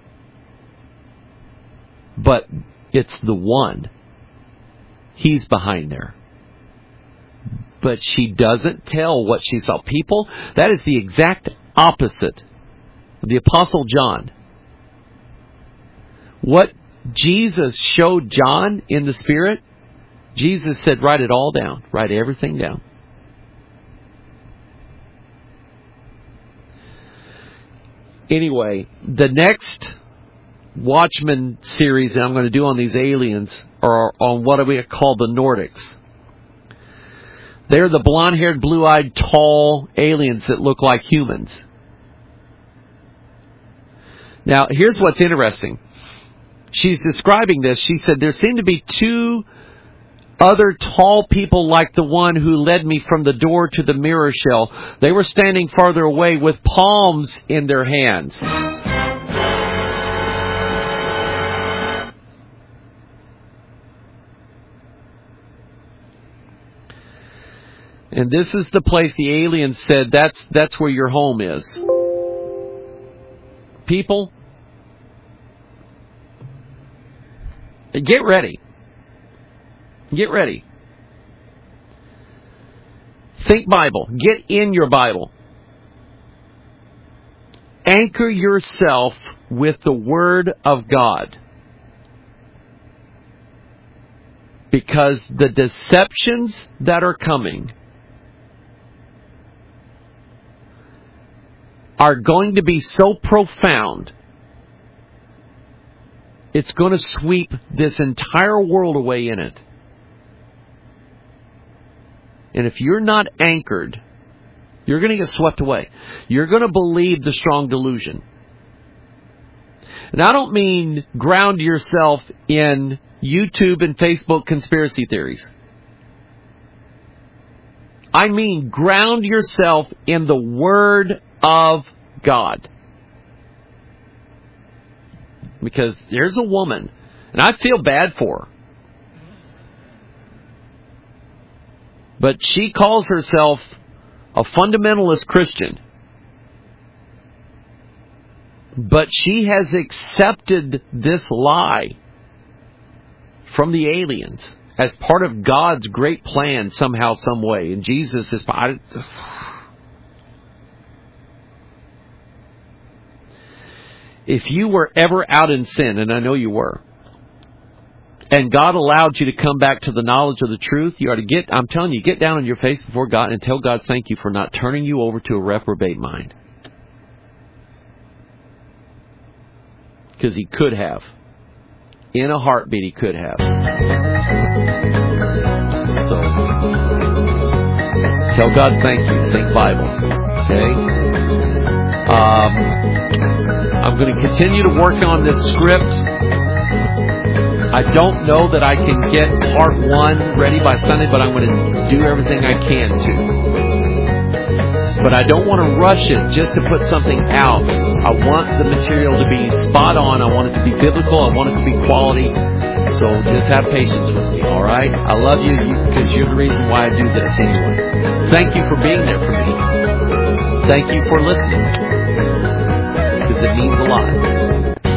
But it's the One. He's behind there. But she doesn't tell what she saw. People, that is the exact opposite of the Apostle John. What Jesus showed John in the Spirit, Jesus said, write it all down. Write everything down. Anyway, the next Watchmen series that I'm going to do on these aliens are on what we call the Nordics. They're the blonde-haired, blue-eyed, tall aliens that look like humans. Now, here's what's interesting. She's describing this. She said, there seem to be two other tall people like the one who led me from the door to the mirror shell. They were standing farther away with palms in their hands. And this is the place the aliens said, that's where your home is. People, get ready. Get ready. Think Bible. Get in your Bible. Anchor yourself with the Word of God. Because the deceptions that are coming are going to be so profound, it's going to sweep this entire world away in it. And if you're not anchored, you're going to get swept away. You're going to believe the strong delusion. And I don't mean ground yourself in YouTube and Facebook conspiracy theories. I mean ground yourself in the Word of God. Because there's a woman, and I feel bad for her. But she calls herself a fundamentalist Christian. But she has accepted this lie from the aliens as part of God's great plan somehow, some way. And Jesus is... If you were ever out in sin, and I know you were, and God allowed you to come back to the knowledge of the truth, you ought to I'm telling you, get down on your face before God and tell God thank you for not turning you over to a reprobate mind. Because He could have. In a heartbeat, He could have. So, tell God thank you. Think Bible. Okay? I'm going to continue to work on this script. I don't know that I can get part 1 ready by Sunday, but I'm going to do everything I can to. But I don't want to rush it just to put something out. I want the material to be spot on. I want it to be biblical. I want it to be quality. So just have patience with me, all right? I love you because you're the reason why I do this anyway. Thank you for being there for me. Thank you for listening because it means a lot.